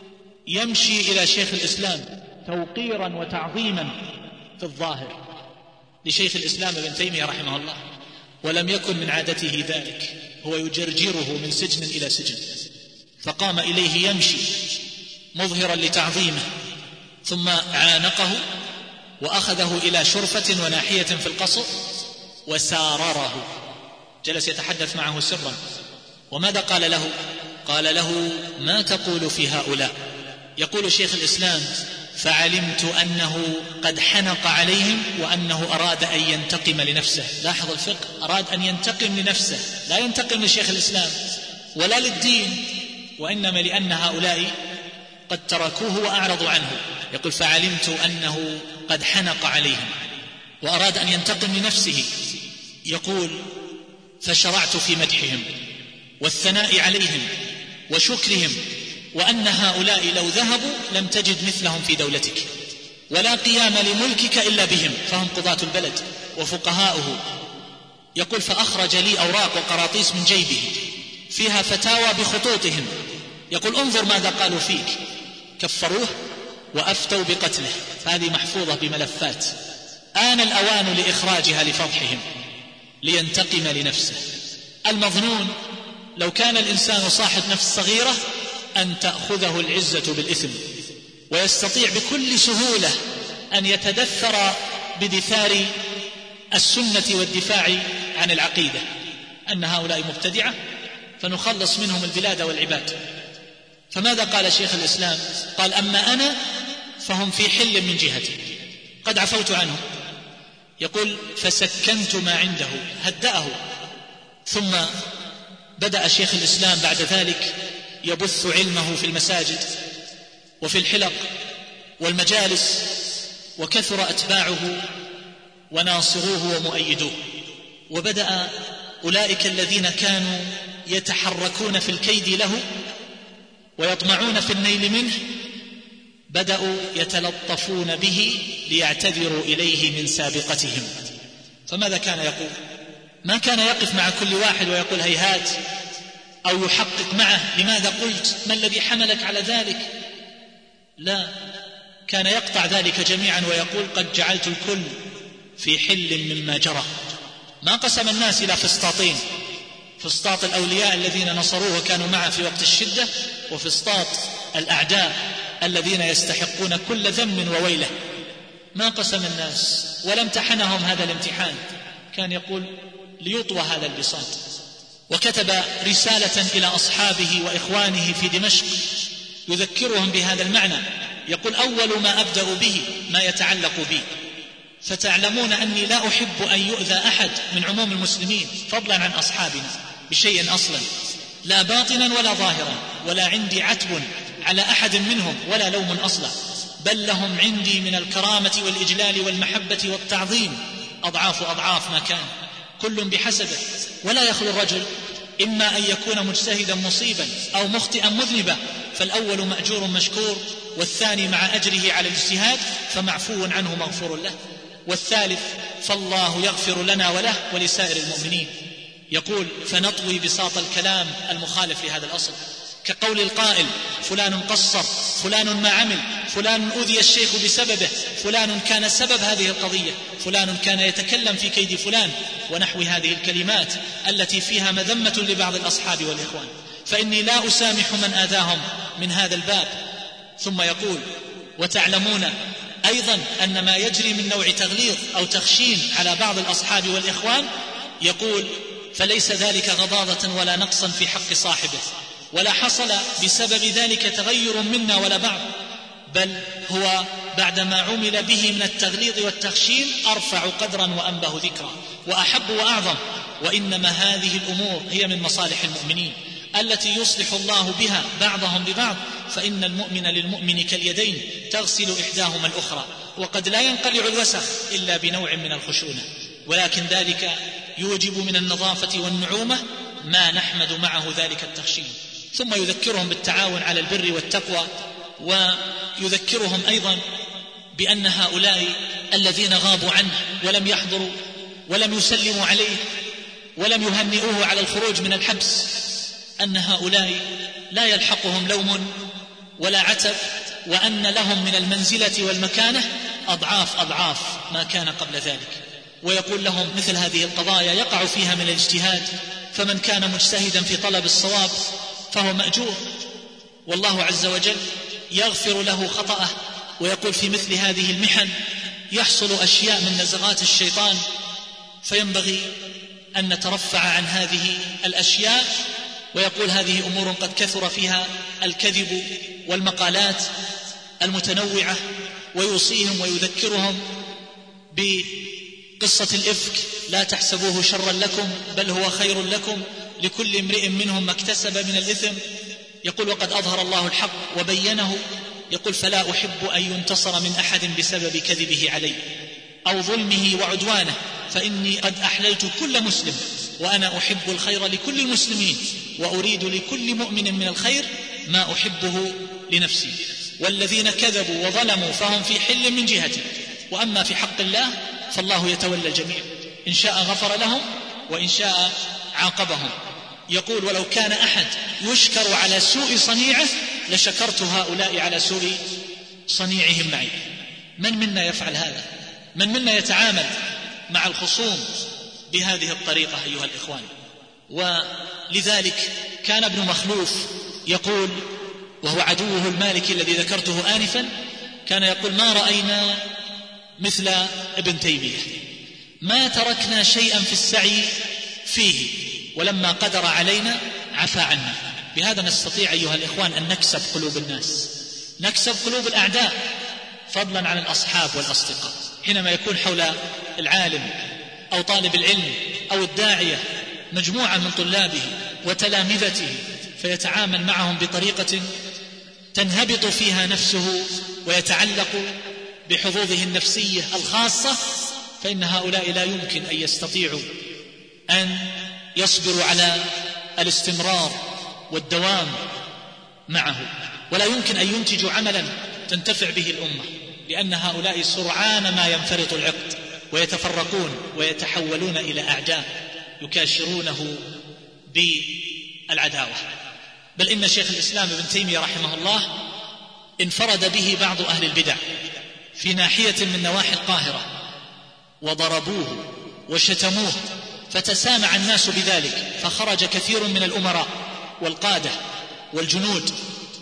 Speaker 2: يمشي إلى شيخ الإسلام توقيرا وتعظيما في الظاهر لشيخ الإسلام ابن تيمية رحمه الله، ولم يكن من عادته ذلك، هو يجرجره من سجن إلى سجن. فقام إليه يمشي مظهرا لتعظيمه، ثم عانقه وأخذه إلى شرفة وناحية في القصر وسارره، جلس يتحدث معه سرا. وماذا قال له؟ قال له ما تقول في هؤلاء؟ يقول شيخ الإسلام فعلمت أنه قد حنق عليهم وأنه أراد أن ينتقم لنفسه. لاحظ الفقه، أراد أن ينتقم لنفسه، لا ينتقم لشيخ الإسلام ولا للدين، وإنما لأن هؤلاء قد تركوه وأعرضوا عنه. يقول فعلمت أنه قد حنق عليهم وأراد أن ينتقم لنفسه. يقول فشرعت في مدحهم والثناء عليهم وشكرهم، وأن هؤلاء لو ذهبوا لم تجد مثلهم في دولتك، ولا قيام لملكك إلا بهم، فهم قضاة البلد وفقهاؤه. يقول فأخرج لي أوراق وقراطيس من جيبه فيها فتاوى بخطوطهم. يقول انظر ماذا قالوا فيك، كفروه وأفتوا بقتله، فهذه محفوظة بملفات، آن الأوان لإخراجها لفضحهم لينتقم لنفسه. المظنون لو كان الإنسان صاحب نفس صغيرة أن تأخذه العزة بالإثم، ويستطيع بكل سهولة أن يتدثر بدثار السنة والدفاع عن العقيدة، أن هؤلاء مبتدعة فنخلص منهم البلاد والعباد. فماذا قال شيخ الإسلام؟ قال أما أنا فهم في حل من جهتي، قد عفوت عنهم. يقول فسكنت ما عنده، هدأه. ثم بدأ شيخ الإسلام بعد ذلك يبث علمه في المساجد وفي الحلق والمجالس، وكثر أتباعه وناصروه ومؤيدوه. وبدأ أولئك الذين كانوا يتحركون في الكيد له ويطمعون في النيل منه بدأوا يتلطفون به ليعتذروا إليه من سابقتهم. فماذا كان يقول؟ ما كان يقف مع كل واحد ويقول هيهات أو يحقق معه لماذا قلت، ما الذي حملك على ذلك؟ لا، كان يقطع ذلك جميعا ويقول قد جعلت الكل في حل مما جرى. ما قسم الناس إلى فسطاطين، فسطاط الأولياء الذين نصروه وكانوا معه في وقت الشدة، وفسطاط الأعداء الذين يستحقون كل ذم وويله. ما قسم الناس ولا امتحنهم هذا الامتحان، كان يقول ليطوى هذا البساط. وكتب رسالة إلى أصحابه وإخوانه في دمشق يذكرهم بهذا المعنى، يقول: أول ما أبدأ به ما يتعلق بي، فتعلمون أني لا أحب أن يؤذى أحد من عموم المسلمين فضلا عن أصحابنا بشيء أصلا، لا باطنا ولا ظاهرا، ولا عندي عتب على أحد منهم ولا لوم أصلا، بل لهم عندي من الكرامة والإجلال والمحبة والتعظيم أضعاف أضعاف ما كان، كل بحسبه. ولا يخلو الرجل إما أن يكون مجتهدا مصيبا أو مخطئا مذنبا، فالأول مأجور مشكور، والثاني مع أجره على الاجتهاد فمعفو عنه مغفور له، والثالث فالله يغفر لنا وله ولسائر المؤمنين. يقول: فنطوي بساط الكلام المخالف لهذا الأصل، كقول القائل: فلان قصر، فلان ما عمل، فلان أذي الشيخ بسببه، فلان كان سبب هذه القضية، فلان كان يتكلم في كيد فلان، ونحو هذه الكلمات التي فيها مذمة لبعض الأصحاب والإخوان، فإني لا أسامح من آذاهم من هذا الباب. ثم يقول: وتعلمون أيضا أن ما يجري من نوع تغليظ أو تخشين على بعض الأصحاب والإخوان، يقول: فليس ذلك غضاضة ولا نقصا في حق صاحبه، ولا حصل بسبب ذلك تغير منا ولا بعض، بل هو بعدما عمل به من التغليظ والتخشين أرفع قدرا وأنبه ذكرا وأحب وأعظم. وإنما هذه الأمور هي من مصالح المؤمنين التي يصلح الله بها بعضهم ببعض، فإن المؤمن للمؤمن كاليدين تغسل إحداهما الأخرى، وقد لا ينقلع الوسخ إلا بنوع من الخشونة، ولكن ذلك يوجب من النظافة والنعومة ما نحمد معه ذلك التخشين. ثم يذكرهم بالتعاون على البر والتقوى، ويذكرهم أيضا بأن هؤلاء الذين غابوا عنه ولم يحضروا ولم يسلموا عليه ولم يهنئوه على الخروج من الحبس، أن هؤلاء لا يلحقهم لوم ولا عتب، وأن لهم من المنزلة والمكانة أضعاف أضعاف ما كان قبل ذلك. ويقول لهم: مثل هذه القضايا يقع فيها من الاجتهاد، فمن كان مجتهدا في طلب الصواب فهو مأجور، والله عز وجل يغفر له خطأه. ويقول: في مثل هذه المحن يحصل أشياء من نزغات الشيطان، فينبغي أن نترفع عن هذه الأشياء. ويقول: هذه أمور قد كثر فيها الكذب والمقالات المتنوعة، ويوصيهم ويذكرهم بقصة الإفك: لا تحسبوه شرا لكم بل هو خير لكم، لكل امرئ منهم ما اكتسب من الإثم. يقول: وقد أظهر الله الحق وبينه. يقول: فلا أحب أن ينتصر من أحد بسبب كذبه علي أو ظلمه وعدوانه، فإني قد أحللت كل مسلم، وأنا أحب الخير لكل المسلمين، وأريد لكل مؤمن من الخير ما أحبه لنفسي، والذين كذبوا وظلموا فهم في حل من جهتي، وأما في حق الله فالله يتولى الجميع، إن شاء غفر لهم وإن شاء عاقبهم. يقول: ولو كان أحد يشكر على سوء صنيعه لشكرت هؤلاء على سوء صنيعهم معي. من منا يفعل هذا؟ من منا يتعامل مع الخصوم بهذه الطريقة أيها الإخوان؟ ولذلك كان ابن مخلوف يقول، وهو عدوه المالكي الذي ذكرته آنفا، كان يقول: ما رأينا مثل ابن تيمية، ما تركنا شيئا في السعي فيه، ولما قدر علينا عفى عنا. بهذا نستطيع أيها الإخوان أن نكسب قلوب الناس، نكسب قلوب الأعداء، فضلا عن الأصحاب والأصدقاء. حينما يكون حول العالم أو طالب العلم أو الداعية مجموعة من طلابه وتلامذته، فيتعامل معهم بطريقة تنهبط فيها نفسه ويتعلق بحظوظه النفسية الخاصة، فإن هؤلاء لا يمكن أن يستطيعوا أن يصبروا على الاستمرار والدوام معه، ولا يمكن أن ينتجوا عملا تنتفع به الأمة، لأن هؤلاء سرعان ما ينفرط العقد ويتفرقون ويتحولون إلى أعداء يكاشرونه بالعداوة. بل إن شيخ الإسلام ابن تيمية رحمه الله انفرد به بعض أهل البدع في ناحية من نواحي القاهرة، وضربوه وشتموه، فتسامع الناس بذلك، فخرج كثير من الأمراء والقادة والجنود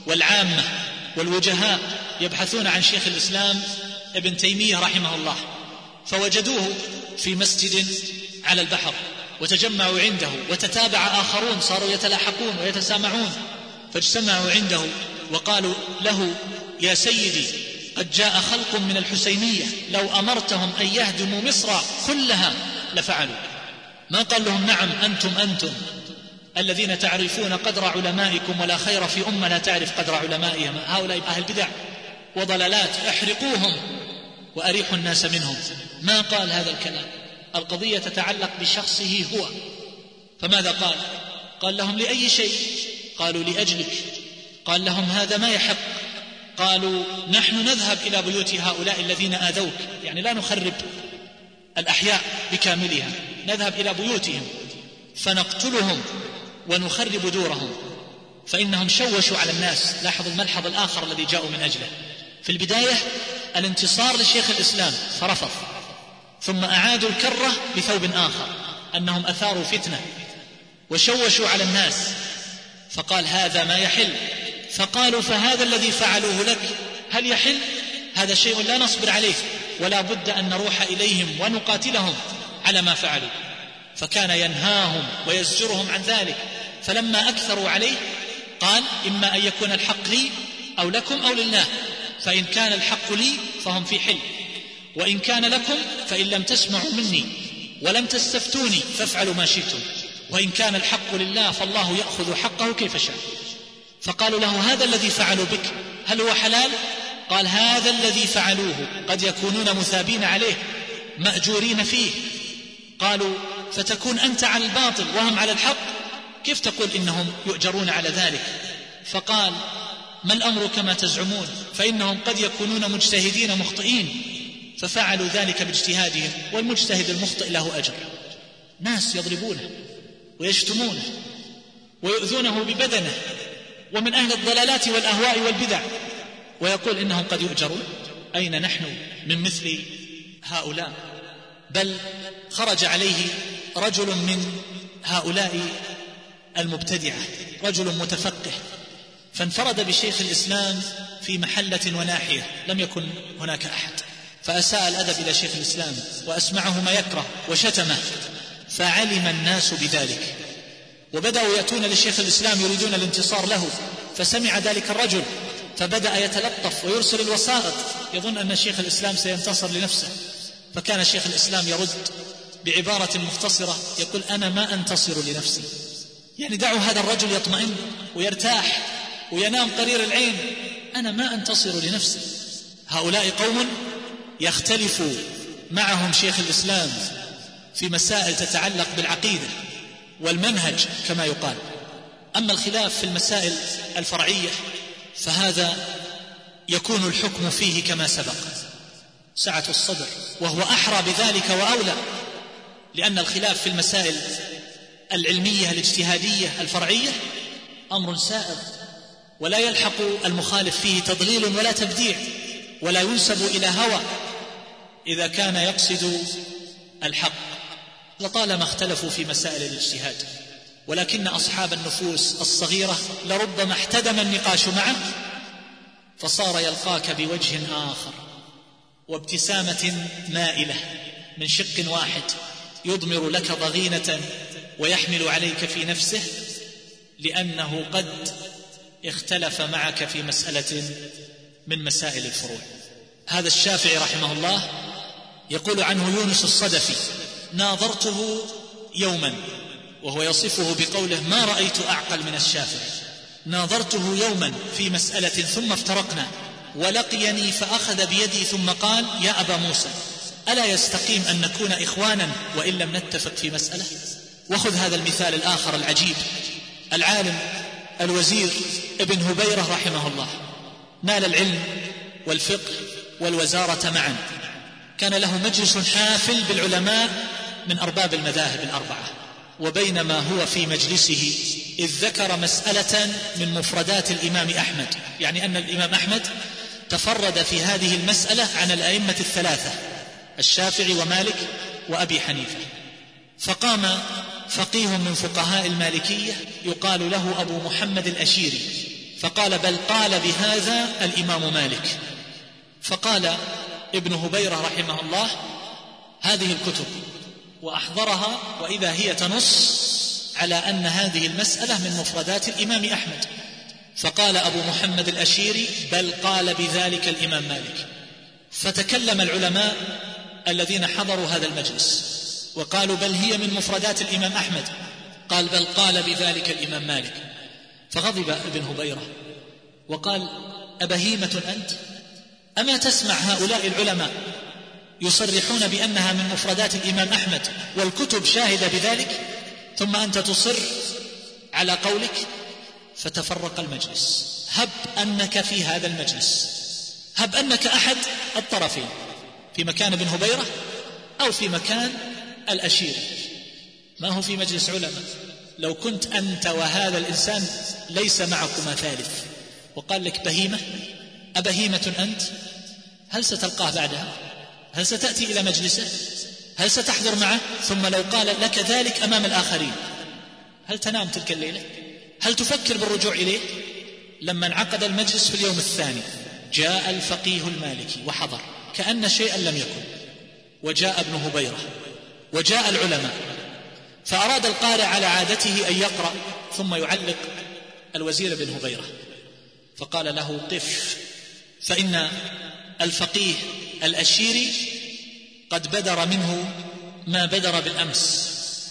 Speaker 2: والعامة والوجهاء يبحثون عن شيخ الإسلام ابن تيمية رحمه الله، فوجدوه في مسجد على البحر وتجمعوا عنده، وتتابع آخرون صاروا يتلاحقون ويتسامعون، فاجتمعوا عنده وقالوا له: يا سيدي، قد جاء خلق من الحسينية لو أمرتهم أن يهدموا مصر كلها لفعلوا. ما قال لهم: نعم أنتم أنتم الذين تعرفون قدر علمائكم، ولا خير في أمة لا تعرف قدر علمائهم، هؤلاء أهل بدع وضلالات، احرقوهم وأريحوا الناس منهم. ما قال هذا الكلام، القضية تتعلق بشخصه هو. فماذا قال؟ قال لهم: لأي شيء؟ قالوا: لأجلك. قال لهم: هذا ما يحق. قالوا: نحن نذهب إلى بيوت هؤلاء الذين آذوك، يعني لا نخرب الأحياء بكاملها، نذهب إلى بيوتهم فنقتلهم ونخرب دورهم، فإنهم شوشوا على الناس. لاحظوا الملحظ الآخر الذي جاءوا من أجله. في البداية الانتصار لشيخ الإسلام فرفض، ثم أعادوا الكرة بثوب آخر، أنهم أثاروا فتنة وشوشوا على الناس، فقال: هذا ما يحل. فقالوا: فهذا الذي فعلوه لك هل يحل؟ هذا شيء لا نصبر عليه، ولا بد أن نروح إليهم ونقاتلهم على ما فعلوا. فكان ينهاهم ويزجرهم عن ذلك، فلما أكثروا عليه قال: إما أن يكون الحق لي أو لكم أو لله، فإن كان الحق لي فهم في حل، وإن كان لكم فإن لم تسمعوا مني ولم تستفتوني فافعلوا ما شئتم، وإن كان الحق لله فالله يأخذ حقه كيف شاء. فقالوا له: هذا الذي فعلوا بك هل هو حلال؟ قال: هذا الذي فعلوه قد يكونون مثابين عليه مأجورين فيه. قالوا: فتكون أنت على الباطل وهم على الحق؟ كيف تقول إنهم يؤجرون على ذلك؟ فقال: ما الأمر كما تزعمون، فإنهم قد يكونون مجتهدين مخطئين، ففعلوا ذلك باجتهادهم، والمجتهد المخطئ له أجر. ناس يضربونه ويشتمونه ويؤذونه ببدنه، ومن أهل الضلالات والأهواء والبدع، ويقول إنهم قد يؤجرون. أين نحن من مثل هؤلاء؟ بل خرج عليه رجل من هؤلاء المبتدعة، رجل متفقه، فانفرد بشيخ الإسلام في محلة وناحية لم يكن هناك أحد، فأساء الأدب إلى شيخ الإسلام وأسمعه ما يكره وشتمه، فعلم الناس بذلك وبدأوا يأتون لشيخ الإسلام يريدون الانتصار له، فسمع ذلك الرجل فبدأ يتلطف ويرسل الوسائط يظن أن شيخ الإسلام سينتصر لنفسه، فكان شيخ الإسلام يرد بعبارة مختصرة يقول: أنا ما أنتصر لنفسي، يعني دعوا هذا الرجل يطمئن ويرتاح وينام قرير العين، أنا ما أنتصر لنفسي. هؤلاء قوم يختلف معهم شيخ الإسلام في مسائل تتعلق بالعقيدة والمنهج كما يقال. أما الخلاف في المسائل الفرعية فهذا يكون الحكم فيه كما سبق، سعة الصدر، وهو أحرى بذلك وأولى، لأن الخلاف في المسائل العلمية الاجتهادية الفرعية أمر سائغ، ولا يلحق المخالف فيه تضليل ولا تبديع، ولا ينسب إلى هوى إذا كان يقصد الحق. لطالما اختلفوا في مسائل الاجتهاد، ولكن أصحاب النفوس الصغيرة لربما احتدم النقاش معه فصار يلقاك بوجه آخر وابتسامة مائلة من شق واحد، يضمر لك ضغينة ويحمل عليك في نفسه، لأنه قد اختلف معك في مسألة من مسائل الفروع. هذا الشافعي رحمه الله يقول عنه يونس الصدفي: ناظرته يوما، وهو يصفه بقوله: ما رأيت أعقل من الشافعي، ناظرته يوما في مسألة ثم افترقنا، ولقيني فأخذ بيدي ثم قال: يا أبا موسى، ألا يستقيم أن نكون إخوانا وإن لم نتفق في مسألة؟ وخذ هذا المثال الآخر العجيب، العالم الوزير ابن هبيرة رحمه الله نال العلم والفقه والوزارة معا، كان له مجلس حافل بالعلماء من أرباب المذاهب الأربعة، وبينما هو في مجلسه إذ ذكر مسألة من مفردات الإمام أحمد، يعني أن الإمام أحمد تفرد في هذه المسألة عن الأئمة الثلاثة الشافعي ومالك وأبي حنيفة، فقام فقيه من فقهاء المالكية يقال له أبو محمد الأشيري فقال بل قال بهذا الإمام مالك. فقال ابن هبيرة رحمه الله هذه الكتب وأحضرها، وإذا هي تنص على أن هذه المسألة من مفردات الإمام أحمد. فقال أبو محمد الأشيري بل قال بذلك الإمام مالك. فتكلم العلماء الذين حضروا هذا المجلس وقالوا بل هي من مفردات الإمام أحمد، قال بل قال بذلك الإمام مالك. فغضب ابن هبيرة وقال أبهيمة أنت؟ أما تسمع هؤلاء العلماء يصرحون بأنها من مفردات الإمام أحمد والكتب شاهدة بذلك، ثم أنت تصر على قولك؟ فتفرق المجلس. هب أنك في هذا المجلس، هب أنك أحد الطرفين، في مكان ابن هبيرة أو في مكان الأشيري، ما هو في مجلس علماء. لو كنت أنت وهذا الإنسان ليس معكما ثالث وقال لك بهيمة، أبهيمة أنت؟ هل ستلقاه بعدها؟ هل ستأتي إلى مجلسه؟ هل ستحضر معه؟ ثم لو قال لك ذلك أمام الآخرين هل تنام تلك الليلة؟ هل تفكر بالرجوع إليه؟ لما انعقد المجلس في اليوم الثاني جاء الفقيه المالكي وحضر كأن شيئا لم يكن، وجاء ابن هبيرة وجاء العلماء، فأراد القارئ على عادته أن يقرأ ثم يعلق الوزير بن هبيرة، فقال له قف، فإن الفقيه الأشيري قد بدر منه ما بدر بالأمس،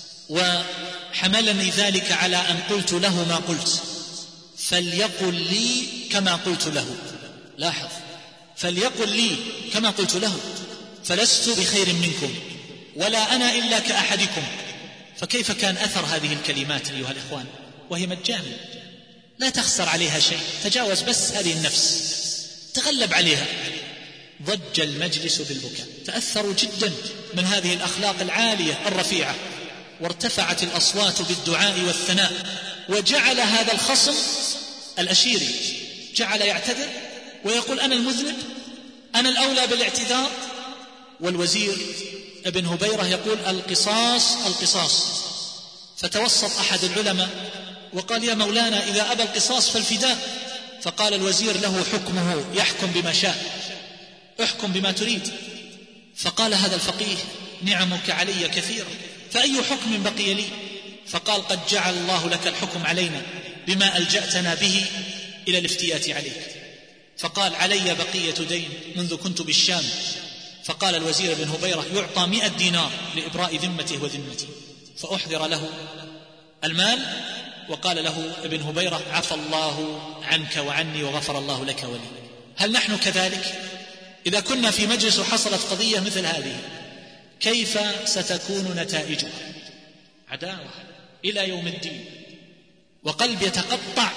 Speaker 2: وحملني ذلك على أن قلت له ما قلت، فليقل لي كما قلت له. لاحظ، فليقل لي كما قلت له، فلست بخير منكم ولا أنا إلا كأحدكم. فكيف كان أثر هذه الكلمات أيها الإخوان؟ وهي مجانية لا تخسر عليها شيء، تجاوز بس هذه النفس، تغلب عليها. ضج المجلس بالبكاء، تأثروا جدا من هذه الأخلاق العالية الرفيعة، وارتفعت الأصوات بالدعاء والثناء، وجعل هذا الخصم الأشيري جعل يعتذر ويقول أنا المذنب، أنا الأولى بالاعتذار. والوزير ابن هبيرة يقول القصاص القصاص. فتوسط أحد العلماء وقال يا مولانا إذا أبى القصاص فالفداء. فقال الوزير له حكمه، يحكم بما شاء، احكم بما تريد. فقال هذا الفقيه نعمك علي كثيرة، فأي حكم بقي لي؟ فقال قد جعل الله لك الحكم علينا بما ألجأتنا به إلى الافتيات عليك. فقال علي بقية دين منذ كنت بالشام. فقال الوزير بن هبيرة يعطى مئة دينار لإبراء ذمته وذمتي، فأحضر له المال، وقال له ابن هبيرة عفى الله عنك وعني وغفر الله لك ولي. هل نحن كذلك؟ إذا كنا في مجلس وحصلت قضية مثل هذه كيف ستكون نتائجها؟ عداوة إلى يوم الدين، وقلب يتقطع،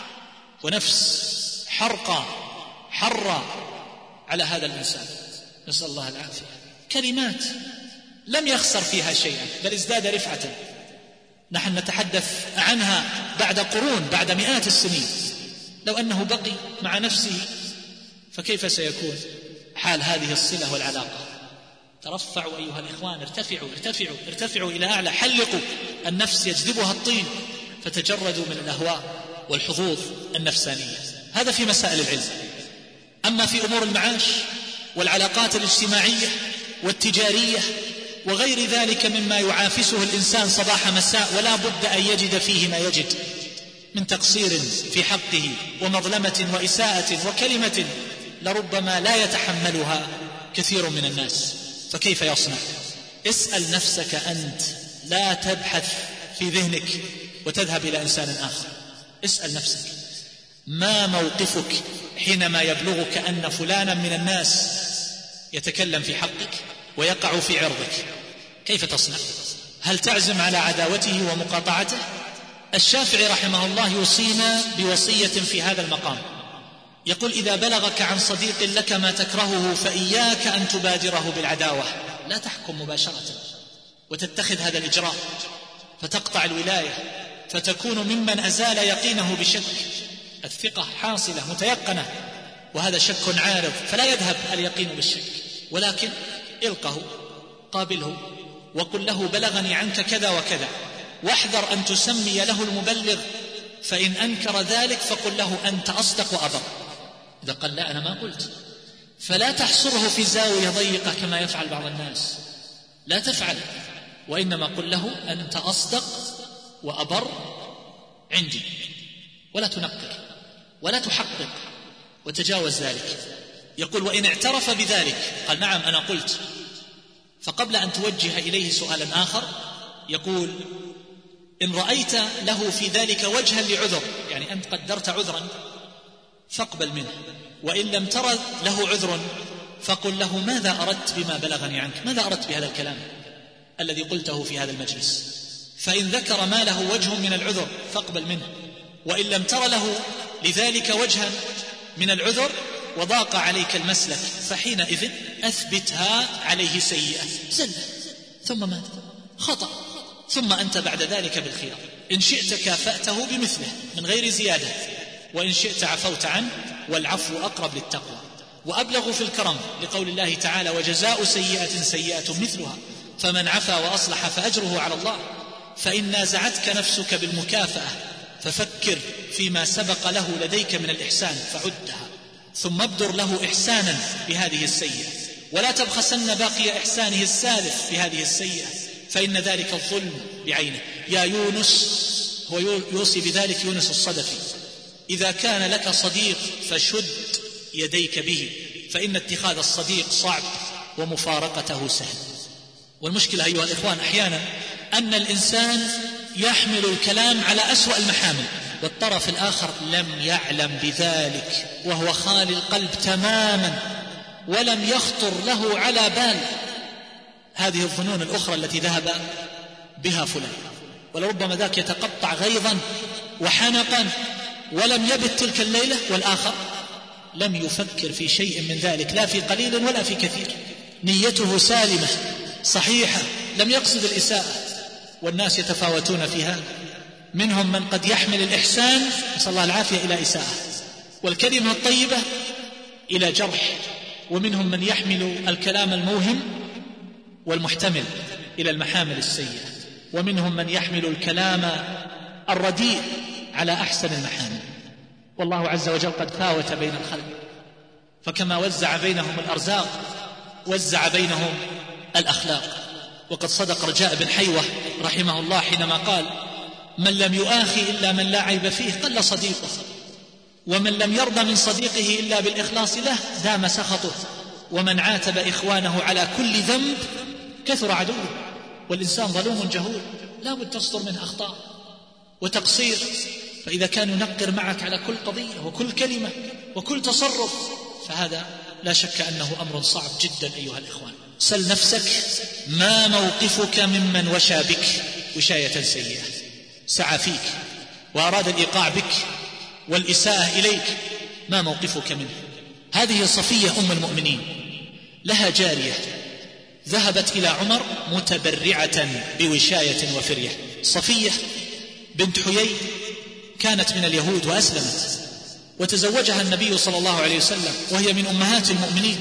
Speaker 2: ونفس حرقة حرة على هذا الإنسان، نسأل الله العافية. كلمات لم يخسر فيها شيئا بل ازداد رفعة. نحن نتحدث عنها بعد قرون، بعد مئات السنين. لو أنه بقي مع نفسه فكيف سيكون حال هذه الصلة والعلاقة؟ ترفعوا أيها الإخوان، ارتفعوا ارتفعوا ارتفعوا إلى أعلى، حلقوا. النفس يجذبها الطين، فتجردوا من الأهواء والحظوظ النفسانية. هذا في مسائل العلم. أما في أمور المعاش والعلاقات الاجتماعية والتجارية وغير ذلك مما يعافسه الإنسان صباح مساء، ولا بد أن يجد فيه ما يجد من تقصير في حقه ومظلمة وإساءة وكلمة لربما لا يتحملها كثير من الناس، فكيف يصنع؟ اسأل نفسك أنت، لا تبحث في ذهنك وتذهب إلى إنسان آخر. اسأل نفسك ما موقفك حينما يبلغك أن فلانا من الناس يتكلم في حقك ويقع في عرضك؟ كيف تصنع؟ هل تعزم على عداوته ومقاطعته؟ الشافعي رحمه الله يوصينا بوصية في هذا المقام، يقول إذا بلغك عن صديق لك ما تكرهه فإياك أن تبادره بالعداوة. لا تحكم مباشرة وتتخذ هذا الإجراء فتقطع الولاية، فتكون ممن أزال يقينه بشك. الثقة حاصلة متيقنة، وهذا شك عارض، فلا يذهب اليقين بالشك، ولكن إلقه، قابله، وقل له بلغني عنك كذا وكذا، واحذر أن تسمي له المبلغ فإن أنكر ذلك فقل له أنت أصدق وأبر. إذا قال لا أنا ما قلت، فلا تحصره في زاوية ضيقة كما يفعل بعض الناس، لا تفعل، وإنما قل له أنت أصدق وأبر عندي، ولا تنقر ولا تحقق وتجاوز ذلك. يقول وإن اعترف بذلك، قال نعم أنا قلت، فقبل أن توجه إليه سؤالا آخر يقول إن رأيت له في ذلك وجها لعذر، يعني أنت قدرت عذرا فاقبل منه، وإن لم ترى له عذر فقل له ماذا أردت بما بلغني عنك، ماذا أردت بهذا الكلام الذي قلته في هذا المجلس؟ فإن ذكر ما له وجه من العذر فاقبل منه، وإن لم تر له لذلك وجها من العذر وضاق عليك المسلك فحينئذ أثبتها عليه سيئة، زلة ثم مات خطأ، ثم أنت بعد ذلك بالخيار، إن شئت كافأته بمثله من غير زيادة، وإن شئت عفوت عنه، والعفو أقرب للتقوى وأبلغ في الكرم، لقول الله تعالى وجزاء سيئة سيئة مثلها فمن عفا وأصلح فأجره على الله. فإن نازعتك نفسك بالمكافأة ففكر فيما سبق له لديك من الإحسان فعدها، ثم ابدر له إحسانا بهذه السيئة، ولا تبخسن باقي إحسانه السالف بهذه السيئة، فإن ذلك الظلم بعينه. يا يونس، هو يوصي بذلك يونس الصدفي، إذا كان لك صديق فشد يديك به، فإن اتخاذ الصديق صعب ومفارقته سهل. والمشكلة أيها الإخوان أحيانا أن الإنسان يحمل الكلام على أسوأ المحامل، والطرف الآخر لم يعلم بذلك وهو خالي القلب تماما، ولم يخطر له على بال هذه الظنون الأخرى التي ذهب بها فلان، ولربما ذاك يتقطع غيظا وحنقا ولم يبت تلك الليلة، والآخر لم يفكر في شيء من ذلك، لا في قليل ولا في كثير، نيته سالمة صحيحة، لم يقصد الإساءة. والناس يتفاوتون في هذا، منهم من قد يحمل الإحسان نسأل الله العافية إلى إساءة، والكلمة الطيبة إلى جرح، ومنهم من يحمل الكلام الموهم والمحتمل إلى المحامل السيئة، ومنهم من يحمل الكلام الرديء على أحسن المحامل. والله عز وجل قد فاوت بين الخلق، فكما وزع بينهم الأرزاق وزع بينهم الأخلاق. وقد صدق رجاء بن حيوة رحمه الله حينما قال من لم يؤاخي إلا من لا عيب فيه قل صديقه، ومن لم يرضى من صديقه إلا بالإخلاص له دام سخطه، ومن عاتب إخوانه على كل ذنب كثر عدوه. والإنسان ظلوم جهول، لا بد تصدر منه أخطاء وتقصير، فإذا كان ينقر معك على كل قضية وكل كلمة وكل تصرف فهذا لا شك أنه أمر صعب جدا. أيها الإخوان، سل نفسك ما موقفك ممن وشى بك وشاية سيئة، سعى فيك وأراد الإيقاع بك والإساءة إليك، ما موقفك منه؟ هذه صفية أم المؤمنين لها جارية ذهبت إلى عمر متبرعة بوشاية وفرية. صفية بنت حيي كانت من اليهود وأسلمت، وتزوجها النبي صلى الله عليه وسلم وهي من أمهات المؤمنين.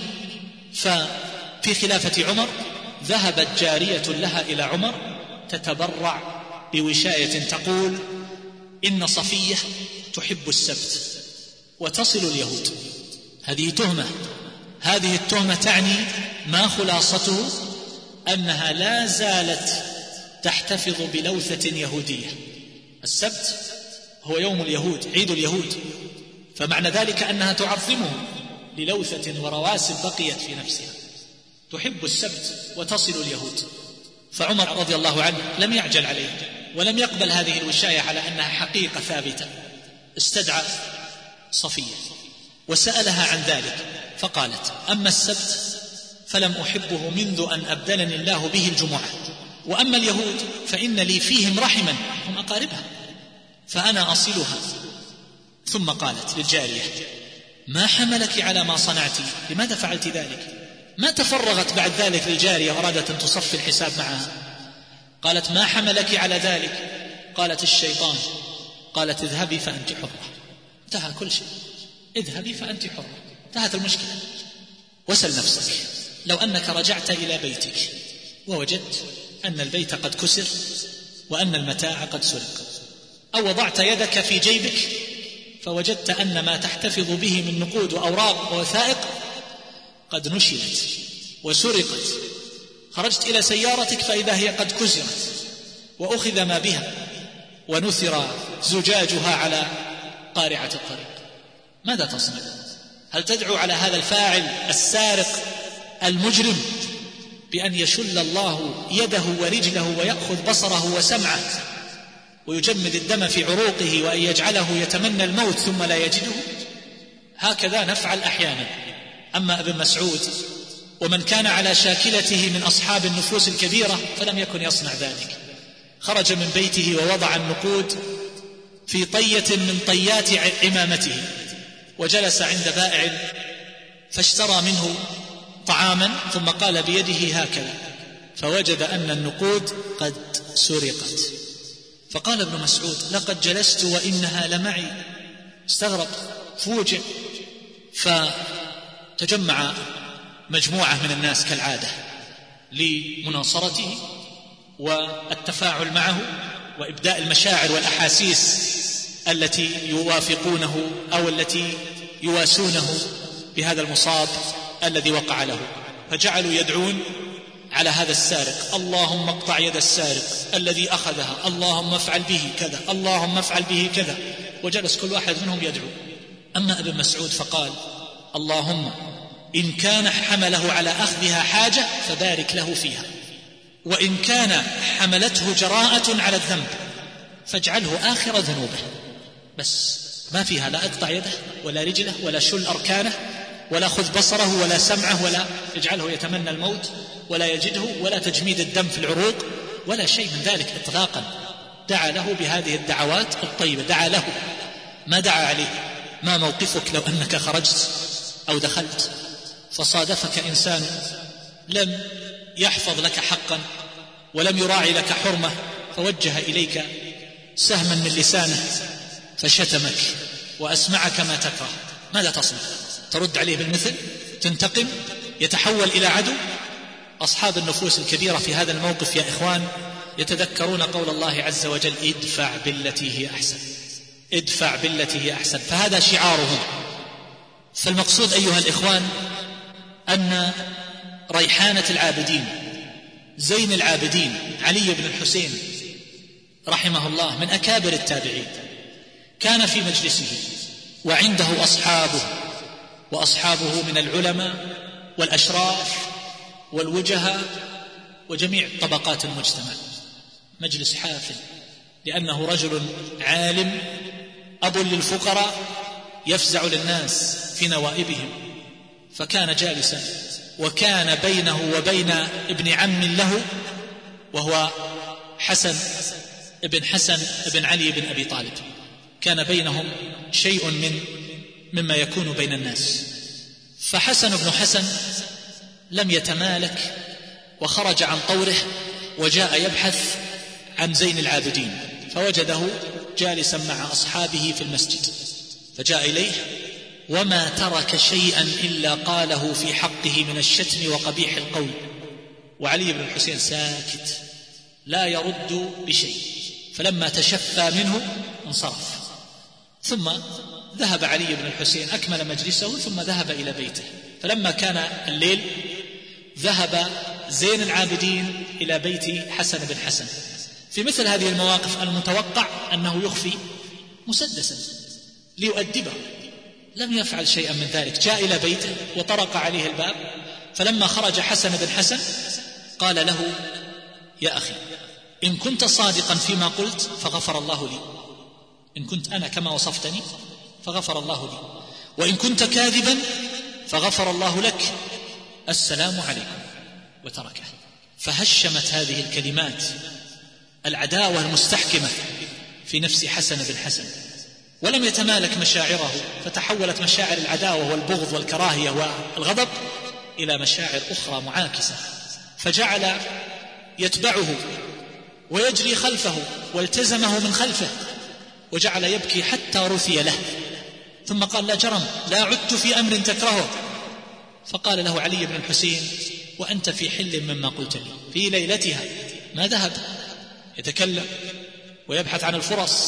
Speaker 2: ففي خلافة عمر ذهبت جارية لها إلى عمر تتبرع بوشاية تقول إن صفية تحب السبت وتصل اليهود. هذه تهمة، هذه التهمة تعني ما خلاصته أنها لا زالت تحتفظ بلوثة يهودية. السبت هو يوم اليهود، عيد اليهود، فمعنى ذلك أنها تعظمه للوثة ورواسب بقيت في نفسها. تحب السبت وتصل اليهود. فعمر رضي الله عنه لم يعجل عليه ولم يقبل هذه الوشاية على أنها حقيقة ثابتة. استدعى صفية وسألها عن ذلك فقالت أما السبت فلم أحبه منذ أن أبدلني الله به الجمعة، وأما اليهود فإن لي فيهم رحما، هم أقاربها، فأنا أصلها. ثم قالت للجارية ما حملك على ما صنعت؟ لماذا فعلت ذلك؟ ما تفرغت بعد ذلك للجارية وأرادت أن تصفي الحساب معها. قالت ما حملك على ذلك؟ قالت الشيطان. قالت اذهبي فأنت حرة. انتهى كل شيء، اذهبي فأنت حرة، انتهت المشكلة. وسل نفسك لو أنك رجعت إلى بيتك ووجدت أن البيت قد كسر وأن المتاع قد سرق، أو وضعت يدك في جيبك فوجدت أن ما تحتفظ به من نقود وأوراق ووثائق قد نشلت وسرقت، خرجت إلى سيارتك فإذا هي قد كسرت وأخذ ما بها ونثر زجاجها على قارعة الطريق، ماذا تصنع؟ هل تدعو على هذا الفاعل السارق المجرم بأن يشل الله يده ورجله ويأخذ بصره وسمعه ويجمد الدم في عروقه وأن يجعله يتمنى الموت ثم لا يجده؟ هكذا نفعل أحيانا. أما ابن مسعود ومن كان على شاكلته من أصحاب النفوس الكبيرة فلم يكن يصنع ذلك، خرج من بيته ووضع النقود في طية من طيات عمامته وجلس عند بائع فاشترى منه طعاما ثم قال بيده هكذا فوجد أن النقود قد سرقت، فقال ابن مسعود لقد جلست وإنها لمعي، استغرب فوجئ، فتجمع مجموعة من الناس كالعادة لمناصرته والتفاعل معه وإبداء المشاعر والأحاسيس التي يوافقونه أو التي يواسونه بهذا المصاب الذي وقع له، فجعلوا يدعون على هذا السارق، اللهم اقطع يد السارق الذي أخذها، اللهم افعل به كذا، اللهم افعل به كذا، وجلس كل واحد منهم يدعو. أما ابن مسعود فقال اللهم إن كان حمله على أخذها حاجة فبارك له فيها، وإن كان حملته جراءة على الذنب فاجعله آخر ذنوبه، بس ما فيها لا اقطع يده ولا رجله ولا شل أركانه ولا خذ بصره ولا سمعه ولا اجعله يتمنى الموت ولا يجده ولا تجميد الدم في العروق ولا شيء من ذلك إطلاقا. دعا له بهذه الدعوات الطيبة، دعا له ما دعا عليه. ما موقفك لو أنك خرجت أو دخلت فصادفك إنسان لم يحفظ لك حقا ولم يراعي لك حرمة فوجه إليك سهما من لسانه فشتمك وأسمعك ما تكره، ماذا تصنع؟ ترد عليه بالمثل؟ تنتقم؟ يتحول إلى عدو؟ أصحاب النفوس الكبيرة في هذا الموقف يا إخوان يتذكرون قول الله عز وجل ادفع بالتي هي أحسن، ادفع بالتي هي أحسن، فهذا شعارهم. فالمقصود أيها الإخوان أن ريحانة العابدين زين العابدين علي بن الحسين رحمه الله من أكابر التابعين، كان في مجلسه وعنده أصحابه، وأصحابه من العلماء والأشراف والوجهاء وجميع طبقات المجتمع، مجلس حافل، لأنه رجل عالم أب للفقراء يفزع للناس في نوائبهم، فكان جالسا وكان بينه وبين ابن عم له وهو حسن ابن حسن ابن علي بن أبي طالب، كان بينهم شيء من مما يكون بين الناس. فحسن بن حسن لم يتمالك وخرج عن طوره وجاء يبحث عن زين العابدين، فوجده جالسا مع أصحابه في المسجد، فجاء إليه وما ترك شيئا إلا قاله في حقه من الشتم وقبيح القول، وعلي بن الحسين ساكت لا يرد بشيء، فلما تشفى منه انصرف. ثم ذهب علي بن الحسين أكمل مجلسه ثم ذهب إلى بيته، فلما كان الليل ذهب زين العابدين إلى بيت حسن بن حسن. في مثل هذه المواقف المتوقع أنه يخفي مسدسا ليؤدبه، لم يفعل شيئا من ذلك، جاء إلى بيته وطرق عليه الباب، فلما خرج حسن بن حسن قال له يا أخي إن كنت صادقا فيما قلت فغفر الله لي، إن كنت أنا كما وصفتني فغفر الله لي، وإن كنت كاذبا فغفر الله لك، السلام عليكم، وتركه. فهشمت هذه الكلمات العداوة المستحكمة في نفس حسن بن حسن، ولم يتمالك مشاعره، فتحولت مشاعر العداوة والبغض والكراهية والغضب إلى مشاعر أخرى معاكسة، فجعل يتبعه ويجري خلفه والتزمه من خلفه وجعل يبكي حتى رثي له، ثم قال لا جرم لا عدت في أمر تكرهه. فقال له علي بن الحسين وأنت في حل مما قلت لي. في ليلتها ما ذهب يتكلم ويبحث عن الفرص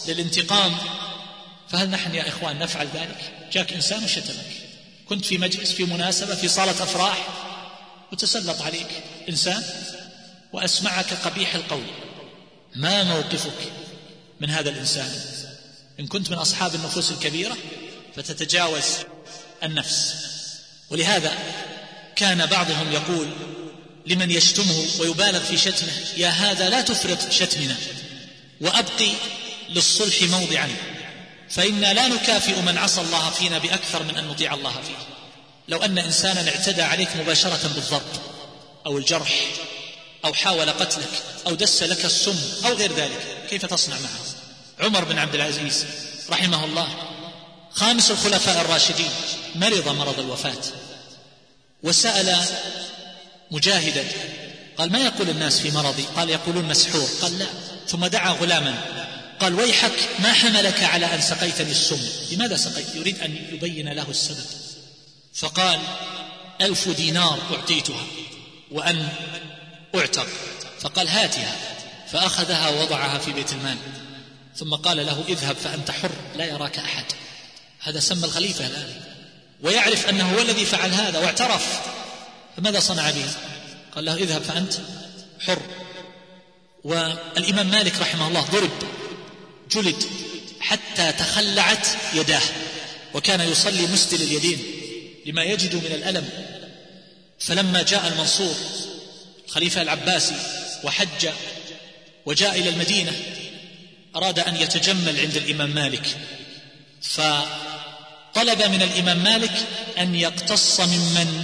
Speaker 2: للانتقام، فهل نحن يا إخوان نفعل ذلك؟ جاك إنسان وشتمك، كنت في مجلس في مناسبة في صالة أفراح وتسلط عليك إنسان وأسمعك قبيح القول، ما موقفك من هذا الإنسان؟ إن كنت من أصحاب النفوس الكبيرة فتتجاوز النفس. ولهذا كان بعضهم يقول لمن يشتمه ويبالغ في شتمه: يا هذا لا تفرط شتمنا وأبقي للصلح موضعا، فإنا لا نكافئ من عصى الله فينا بأكثر من أن نطيع الله فيه. لو أن إنسانا اعتدى عليك مباشرة بالضرب أو الجرح أو حاول قتلك أو دس لك السم أو غير ذلك، كيف تصنع معه؟ عمر بن عبد العزيز رحمه الله خامس الخلفاء الراشدين مرض مرض الوفاة، وسأل مجاهدا قال: ما يقول الناس في مرضي؟ قال: يقولون مسحور. قال: لا. ثم دعا غلاما قال: ويحك ما حملك على أن سقيتني السم؟ لماذا سقيت؟ يريد أن يبين له السبب. فقال: ألف دينار أعطيتها وأن أعتق. فقال: هاتها. فأخذها ووضعها في بيت المال، ثم قال له: اذهب فأنت حر لا يراك أحد. هذا سمى الخليفة الآن ويعرف أنه هو الذي فعل هذا واعترف، فماذا صنع به؟ قال له: اذهب فأنت حر. والإمام مالك رحمه الله ضرب جلد حتى تخلعت يداه، وكان يصلي مسدل اليدين لما يجد من الألم. فلما جاء المنصور الخليفة العباسي وحج وجاء إلى المدينة أراد أن يتجمل عند الإمام مالك، فطلب من الإمام مالك أن يقتص ممن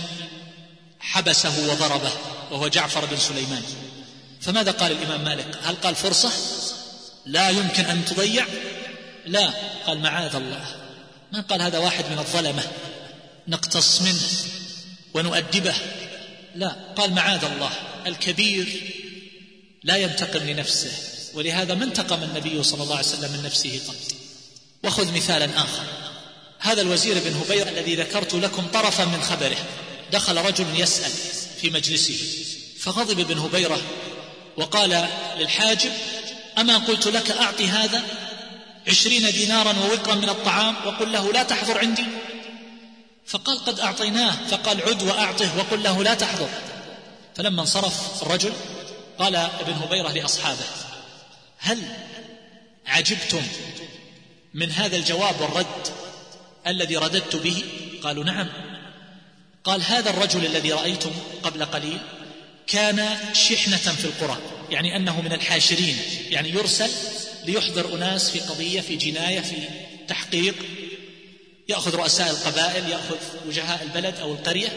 Speaker 2: حبسه وضربه وهو جعفر بن سليمان. فماذا قال الإمام مالك؟ هل قال فرصة لا يمكن أن تضيع؟ لا، قال معاذ الله. ما قال هذا واحد من الظلمة نقتص منه ونؤدبه، لا، قال معاذ الله. الكبير لا ينتقم لنفسه، ولهذا ما انتقم النبي صلى الله عليه وسلم من نفسه قط. وخذ مثالا آخر، هذا الوزير بن هبيرة الذي ذكرت لكم طرفا من خبره، دخل رجل يسأل في مجلسه فغضب ابن هبيرة وقال للحاجب: أما قلت لك أعطي هذا عشرين دينارا ووقرا من الطعام وقل له لا تحضر عندي؟ فقال: قد أعطيناه. فقال: عد وأعطه وقل له لا تحضر. فلما انصرف الرجل قال ابن هبيرة لأصحابه: هل عجبتم من هذا الجواب والرد الذي رددت به؟ قالوا: نعم. قال: هذا الرجل الذي رأيتم قبل قليل كان شحنة في القرى، يعني أنه من الحاشرين، يعني يرسل ليحضر أناس في قضية، في جناية، في تحقيق، يأخذ رؤساء القبائل، يأخذ وجهاء البلد أو القرية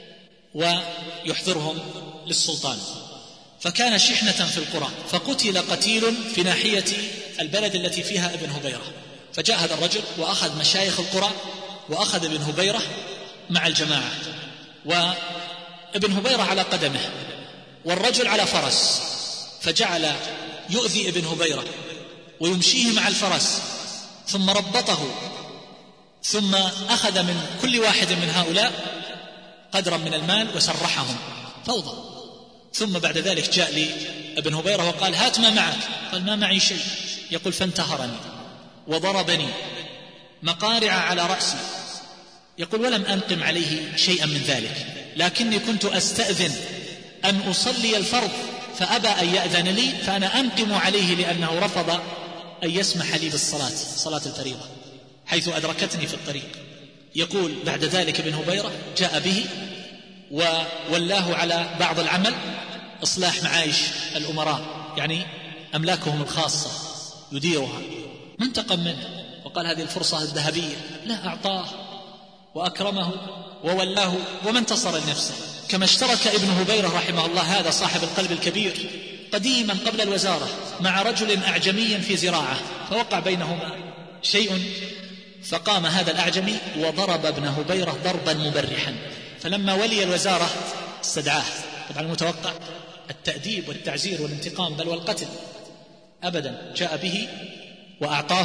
Speaker 2: ويحضرهم للسلطان. فكان شحنة في القرى، فقتل قتيل في ناحية البلد التي فيها ابن هبيرة. فجاء هذا الرجل وأخذ مشايخ القرى وأخذ ابن هبيرة مع الجماعة، وابن هبيرة على قدمه والرجل على فرس، فجعل يؤذي ابن هبيرة ويمشيه مع الفرس، ثم ربطه، ثم أخذ من كل واحد من هؤلاء قدرا من المال وسرحهم فوضى. ثم بعد ذلك جاء لي ابن هبيرة وقال: هات ما معك. قال: ما معي شيء. يقول: فانتهرني وضربني مقارع على رأسي. يقول: ولم أنقم عليه شيئا من ذلك، لكني كنت أستأذن أن أصلي الفرض فأبى أن يأذن لي، فأنا أنقم عليه لأنه رفض أن يسمح لي بالصلاة، صلاة الفريضة، حيث أدركتني في الطريق. يقول: بعد ذلك ابن هبيرة جاء به وولاه على بعض العمل، إصلاح معايش الأمراء، يعني أملاكهم الخاصة يديرها. ما انتقم منه وقال هذه الفرصة الذهبية، لا، أعطاه وأكرمه وولاه وما انتصر لنفسه. كما اشترك ابن هبيرة رحمه الله هذا صاحب القلب الكبير قديما قبل الوزارة مع رجل أعجمي في زراعة، فوقع بينهما شيء، فقام هذا الأعجمي وضرب ابن هبيرة ضربا مبرحا. فلما ولي الوزارة استدعاه، طبعا المتوقع التأديب والتعزير والانتقام بل والقتل، أبدا، جاء به وأعطاه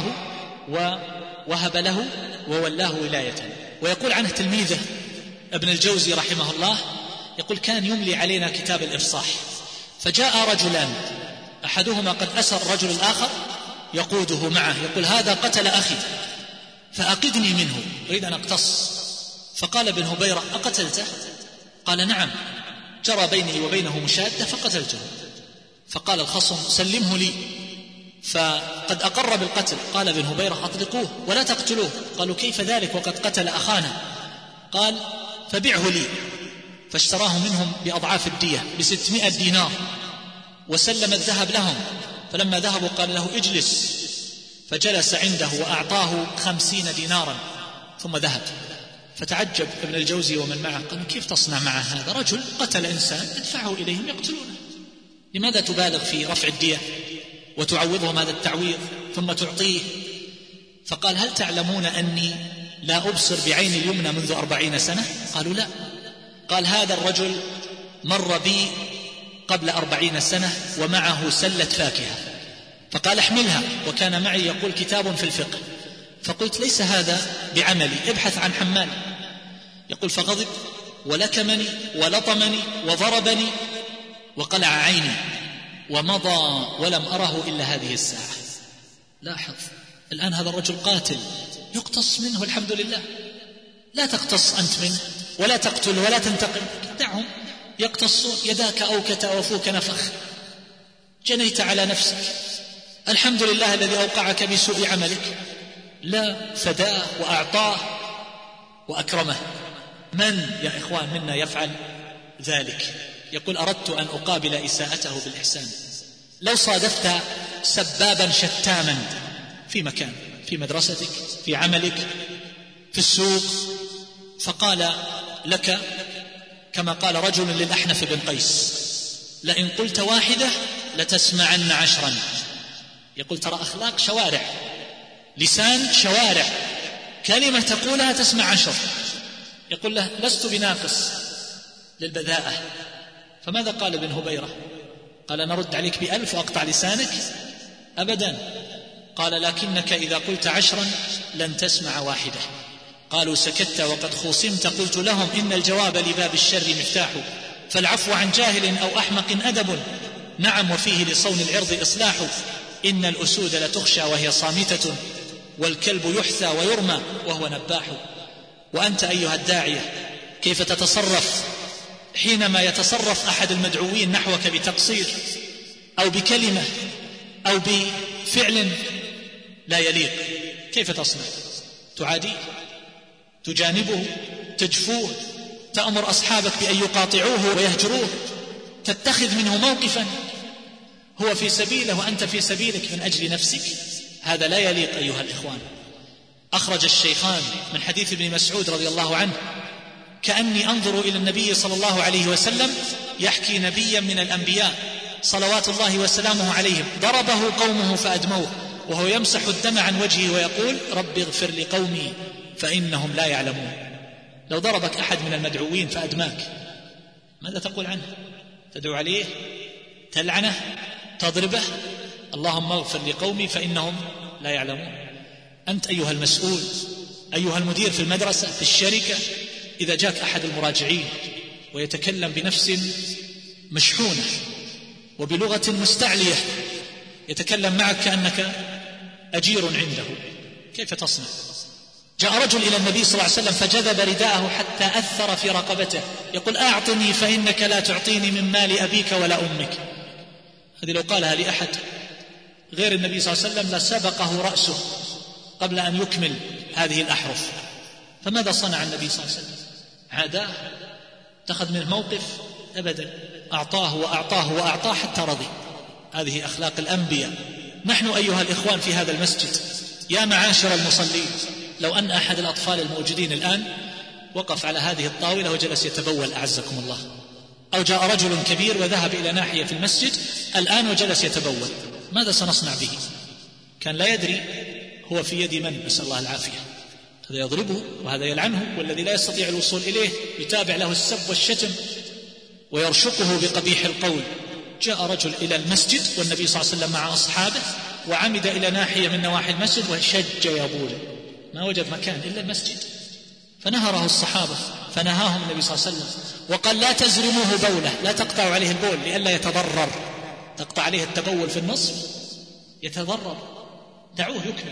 Speaker 2: ووهب له وولاه ولاية. ويقول عنه تلميذه ابن الجوزي رحمه الله، يقول: كان يملي علينا كتاب الإفصاح، فجاء رجلان، أحدهما قد أسر الرجل الآخر يقوده معه يقول هذا قتل أخي فأقدني منه، أريد أن أقتص. فقال ابن هبيرة أقتلته؟ قال نعم، جرى بيني وبينه مشادة فقتلته. فقال الخصم سلمه لي، فقد أقر بالقتل. قال ابن هبيرة أطلقوه ولا تقتلوه. قالوا كيف ذلك وقد قتل أخانا؟ قال فبعه لي. فاشتراه منهم بأضعاف الدية بستمائة دينار وسلم الذهب لهم. فلما ذهبوا قال له اجلس، فجلس عنده وأعطاه خمسين دينارا ثم ذهب. فتعجب ابن الجوزي ومن معه، قال كيف تصنع مع هذا رجل قتل إنسان ادفعه إليهم يقتلونه، لماذا تبالغ في رفع الدية وتعوضهم هذا التعويض ثم تعطيه؟ فقال هل تعلمون أني لا أبصر بعين اليمنى منذ أربعين سنة؟ قالوا لا. قال هذا الرجل مر بي قبل أربعين سنة ومعه سلة فاكهة، فقال احملها، وكان معي يقول كتاب في الفقه. فقلت ليس هذا بعملي، ابحث عن حمال. يقول فغضب ولكمني ولطمني وضربني وقلع عيني ومضى ولم أره إلا هذه الساعة. لاحظ الآن هذا الرجل قاتل يقتص منه، الحمد لله. لا تقتص أنت منه ولا تقتل ولا تنتقم، دعهم يقتصون. يداك أوكت وفوك نفخ، جنيت على نفسك، الحمد لله الذي أوقعك بسوء عملك. لا، فداه وأعطاه وأكرمه. من يا إخوان منا يفعل ذلك؟ يقول أردت أن أقابل إساءته بالإحسان. لو صادفت سبابا شتاما في مكان، في مدرستك، في عملك، في السوق، فقال لك كما قال رجل للأحنف بن قيس لئن قلت واحدة لتسمعن عشرا. يقول ترى أخلاق شوارع، لسان شوارع، كلمة تقولها تسمع عشر. يقول له لست بناقص للبذاءة. فماذا قال ابن هبيرة؟ قال نرد عليك بألف وأقطع لسانك؟ أبدا. قال لكنك إذا قلت عشرا لن تسمع واحدة. قالوا سكت وقد خوصمت. قلت لهم إن الجواب لباب الشر مفتاح، فالعفو عن جاهل أو أحمق أدب، نعم وفيه لصون العرض إصلاح. إن الأسود لتخشى وهي صامتة، والكلب يحثى ويرمى وهو نباح. وأنت أيها الداعية كيف تتصرف حينما يتصرف أحد المدعوين نحوك بتقصير أو بكلمة أو بفعل لا يليق؟ كيف تصنع؟ تعاديه؟ تجانبه؟ تجفوه؟ تأمر أصحابك بأن يقاطعوه ويهجروه؟ تتخذ منه موقفا؟ هو في سبيله وأنت في سبيلك من أجل نفسك؟ هذا لا يليق أيها الإخوان. أخرج الشيخان من حديث ابن مسعود رضي الله عنه كأني أنظر إلى النبي صلى الله عليه وسلم يحكي نبيا من الأنبياء صلوات الله وسلامه عليهم ضربه قومه فأدموه وهو يمسح الدم عن وجهه ويقول رب اغفر لقومي فإنهم لا يعلمون. لو ضربك أحد من المدعوين فأدماك ماذا تقول عنه؟ تدعو عليه؟ تلعنه؟ تضربه؟ اللهم اغفر لقومي فإنهم لا يعلمون. أنت أيها المسؤول، أيها المدير في المدرسة، في الشركة، إذا جاك أحد المراجعين ويتكلم بنفس مشحونة وبلغة مستعلية، يتكلم معك كأنك أجير عنده، كيف تصنع؟ جاء رجل إلى النبي صلى الله عليه وسلم فجذب رداءه حتى أثر في رقبته يقول أعطني فإنك لا تعطيني من مال أبيك ولا أمك. هذه لو قالها لأحد غير النبي صلى الله عليه وسلم لسبقه رأسه قبل أن يكمل هذه الأحرف. فماذا صنع النبي صلى الله عليه وسلم؟ عاداه؟ اتخذ منه موقف؟ أبدا. أعطاه وأعطاه وأعطاه حتى رضي. هذه أخلاق الأنبياء. نحن أيها الإخوان في هذا المسجد يا معاشر المصلين، لو أن أحد الأطفال الموجودين الآن وقف على هذه الطاولة وجلس يتبول أعزكم الله، أو جاء رجل كبير وذهب إلى ناحية في المسجد الآن وجلس يتبول، ماذا سنصنع به؟ كان لا يدري هو في يد من، نسأل الله العافية. هذا يضربه وهذا يلعنه، والذي لا يستطيع الوصول إليه يتابع له السب والشتم ويرشقه بقبيح القول. جاء رجل إلى المسجد والنبي صلى الله عليه وسلم مع أصحابه وعمد إلى ناحية من نواحي المسجد وشج يبول، ما وجد مكان إلا المسجد، فنهره الصحابة فنهاهم النبي صلى الله عليه وسلم وقال لا تزرموه بوله، لا تقطعوا عليه البول لئلا يتضرر. تقطع عليه التبول في النصف يتضرر. دعوه يكمل.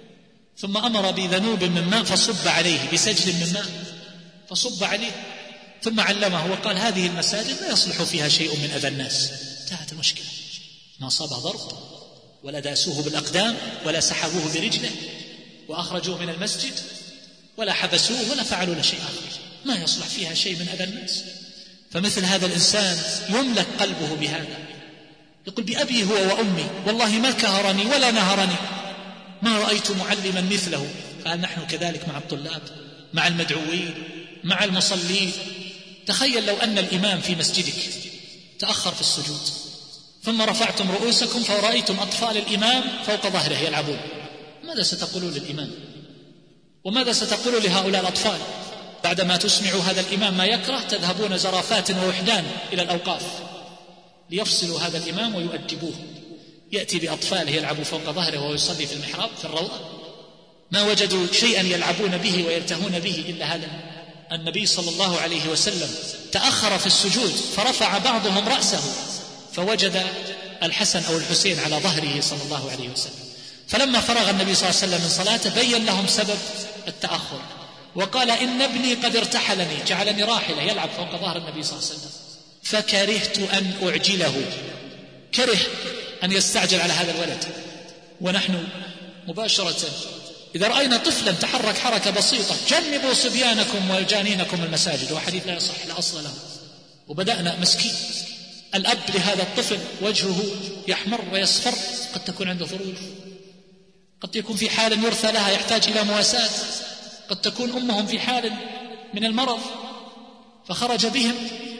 Speaker 2: ثم أمر بذنوب من ماء فصب عليه، بسجل من ماء فصب عليه، ثم علمه وقال هذه المساجد لا يصلح فيها شيء من أذى الناس. انتهت المشكلة. ما أصابه ضرب ولا داسوه بالأقدام ولا سحبوه برجله وأخرجوه من المسجد ولا حبسوه ولا فعلوا له شيء آخر، ما يصلح فيها شيء من أذى الناس. فمثل هذا الإنسان يملك قلبه بهذا، يقول بأبي هو وأمي والله ما كهرني ولا نهرني، ما رأيت معلما مثله. فهل نحن كذلك مع الطلاب، مع المدعوين، مع المصلين؟ تخيل لو أن الإمام في مسجدك تأخر في السجود ثم رفعتم رؤوسكم فرأيتم أطفال الإمام فوق ظهره يلعبون، ماذا ستقولون للإمام؟ وماذا ستقول لهؤلاء الأطفال؟ بعدما تسمعوا هذا الإمام ما يكره تذهبون زرافات ووحدان إلى الأوقاف ليفصلوا هذا الإمام ويؤدبوه. يأتي بأطفاله يلعبوا فوق ظهره وهو يصلي في المحراب في الروضة، ما وجدوا شيئا يلعبون به ويلتهون به إلا هذا. النبي صلى الله عليه وسلم تأخر في السجود فرفع بعضهم رأسه فوجد الحسن أو الحسين على ظهره صلى الله عليه وسلم، فلما فرغ النبي صلى الله عليه وسلم من صلاته بين لهم سبب التأخر وقال إن ابني قد ارتحلني، جعلني راحلة يلعب فوق ظهر النبي صلى الله عليه وسلم، فكرهت أن أعجله، كره أن يستعجل على هذا الولد. ونحن مباشرة إذا رأينا طفلا تحرك حركة بسيطة جنبوا صبيانكم وجانينكم المساجد، وحديث لا يصح لا أصل له، وبدأنا مسكين الأب لهذا الطفل وجهه يحمر ويصفر، قد تكون عنده ظروف، قد يكون في حال يرثى لها يحتاج إلى مواساة، قد تكون أمهم في حال من المرض فخرج بهم،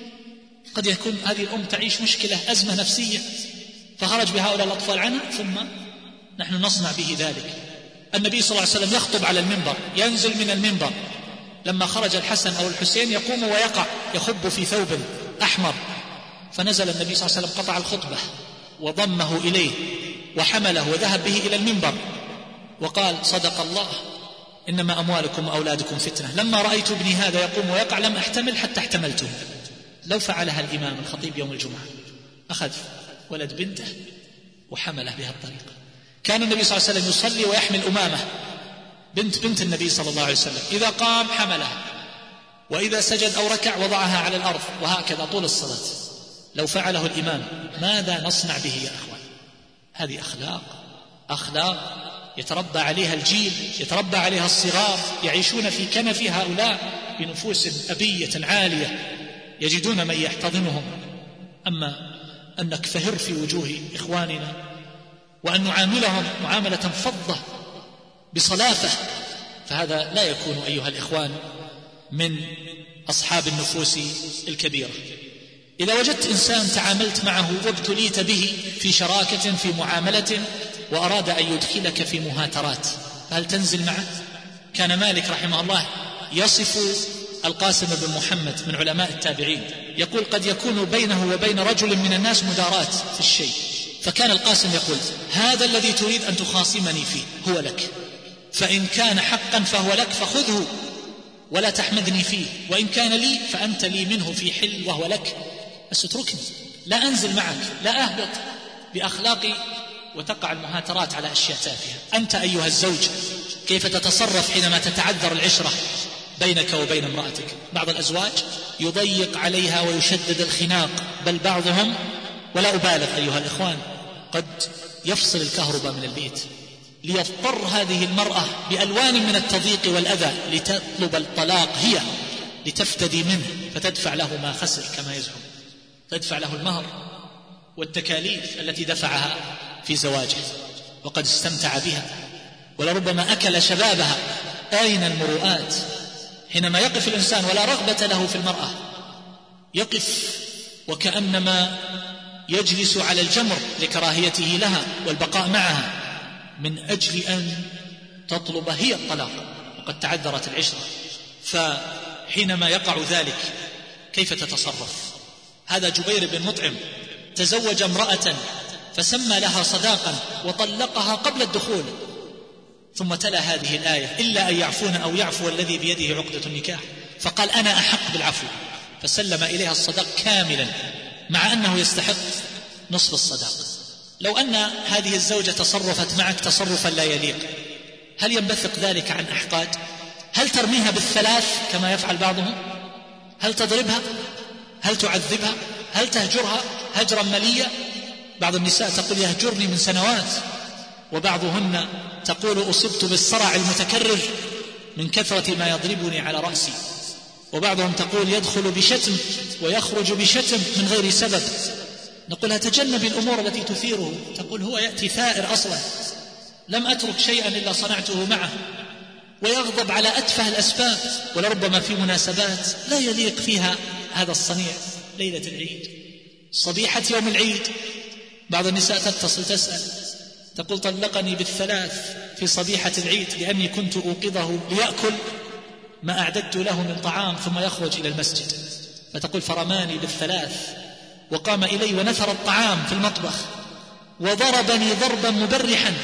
Speaker 2: قد يكون هذه الأم تعيش مشكلة أزمة نفسية فخرج بهؤلاء الأطفال عنها، ثم نحن نصنع به ذلك. النبي صلى الله عليه وسلم يخطب على المنبر، ينزل من المنبر، لما خرج الحسن أو الحسين يقوم ويقع يخب في ثوب أحمر، فنزل النبي صلى الله عليه وسلم قطع الخطبة وضمه إليه وحمله وذهب به إلى المنبر وقال صدق الله إنما أموالكم وأولادكم فتنة، لما رأيت ابني هذا يقوم ويقع لم أحتمل حتى احتملته. لو فعلها الإمام الخطيب يوم الجمعة أخذ ولد بنته وحمله بها الطريقة. كان النبي صلى الله عليه وسلم يصلي ويحمل أمامة بنت بنت النبي صلى الله عليه وسلم، إذا قام حملها وإذا سجد أو ركع وضعها على الأرض، وهكذا طول الصلاة. لو فعله الإمام ماذا نصنع به يا أخوان؟ هذه أخلاق أخلاق يتربى عليها الجيل، يتربى عليها الصغار، يعيشون في كنف هؤلاء بنفوس أبية عالية يجدون من يحتضنهم. أما أن نكفهر في وجوه إخواننا وأن نعاملهم معاملة فضة بصلافة، فهذا لا يكون أيها الإخوان من أصحاب النفوس الكبيرة. إذا وجدت إنسان تعاملت معه وابتليت به في شراكة في معاملة وأراد أن يدخلك في مهاترات، فهل تنزل معه؟ كان مالك رحمه الله يصف القاسم بن محمد من علماء التابعين، يقول قد يكون بينه وبين رجل من الناس مدارات في الشيء، فكان القاسم يقول هذا الذي تريد أن تخاصمني فيه هو لك، فإن كان حقا فهو لك فخذه ولا تحمدني فيه، وإن كان لي فأنت لي منه في حل وهو لك، بس اتركني، لا أنزل معك، لا أهبط بأخلاقي وتقع المهاترات على أشياء تافهة. أنت أيها الزوج كيف تتصرف حينما تتعذر العشرة بينك وبين امرأتك؟ بعض الأزواج يضيق عليها ويشدد الخناق، بل بعضهم ولا أبالغ أيها الإخوان قد يفصل الكهرباء من البيت، ليضطر هذه المرأة بألوان من التضييق والأذى لتطلب الطلاق هي لتفتدي منه، فتدفع له ما خسر كما يزعم، تدفع له المهر والتكاليف التي دفعها في زواجه وقد استمتع بها ولربما أكل شبابها. أين المروءات حينما يقف الإنسان ولا رغبة له في المرأة، يقف وكأنما يجلس على الجمر لكراهيته لها والبقاء معها من أجل أن تطلب هي الطلاق وقد تعذرت العشرة. فحينما يقع ذلك كيف تتصرف؟ هذا جبير بن مطعم تزوج امرأة فسمى لها صداقا وطلقها قبل الدخول، ثم تلا هذه الآية إلا أن يعفون أو يعفو الذي بيده عقدة النكاح، فقال أنا أحق بالعفو، فسلم إليها الصداق كاملا مع أنه يستحق نصف الصداق. لو أن هذه الزوجة تصرفت معك تصرفا لا يليق، هل ينبثق ذلك عن أحقاد؟ هل ترميها بالثلاث كما يفعل بعضهم؟ هل تضربها؟ هل تعذبها؟ هل تهجرها هجرا مليا؟ بعض النساء تقول يهجرني من سنوات، وبعضهن تقول أصبت بالصرع المتكرر من كثرة ما يضربني على رأسي، وبعضهم تقول يدخل بشتم ويخرج بشتم من غير سبب. نقول تجنب الأمور التي تثيره. تقول هو يأتي ثائر أصلا، لم أترك شيئا إلا صنعته معه، ويغضب على أتفه الأسباب، ولربما في مناسبات لا يليق فيها هذا الصنيع. ليلة العيد، صبيحة يوم العيد، بعض النساء تتصل تسأل تقول طلقني بالثلاث في صبيحة العيد لأني كنت أوقظه ليأكل ما أعددت له من طعام ثم يخرج إلى المسجد، فتقول فرماني بالثلاث وقام إلي ونثر الطعام في المطبخ وضربني ضربا مبرحا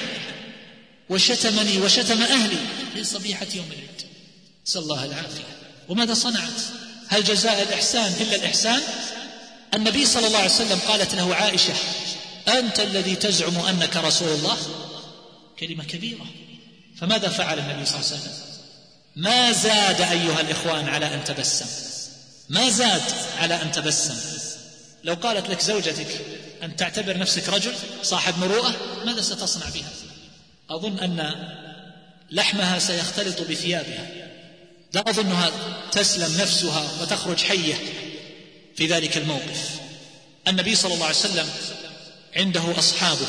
Speaker 2: وشتمني وشتم أهلي في صبيحة يوم العيد. نسأل الله العافية. وماذا صنعت؟ هل جزاء الإحسان إلا الإحسان؟ النبي صلى الله عليه وسلم قالت له عائشة أنت الذي تزعم أنك رسول الله، كلمة كبيرة. فماذا فعل النبي صلى الله عليه وسلم؟ ما زاد أيها الإخوان على أن تبسم، ما زاد على أن تبسم. لو قالت لك زوجتك أن تعتبر نفسك رجل صاحب مروءة، ماذا ستصنع بها؟ أظن أن لحمها سيختلط بثيابها، لا أظنها تسلم نفسها وتخرج حية في ذلك الموقف. النبي صلى الله عليه وسلم عنده أصحابه،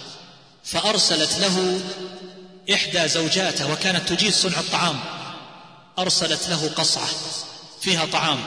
Speaker 2: فأرسلت له إحدى زوجاته وكانت تجيد صنع الطعام، أرسلت له قصعة فيها طعام،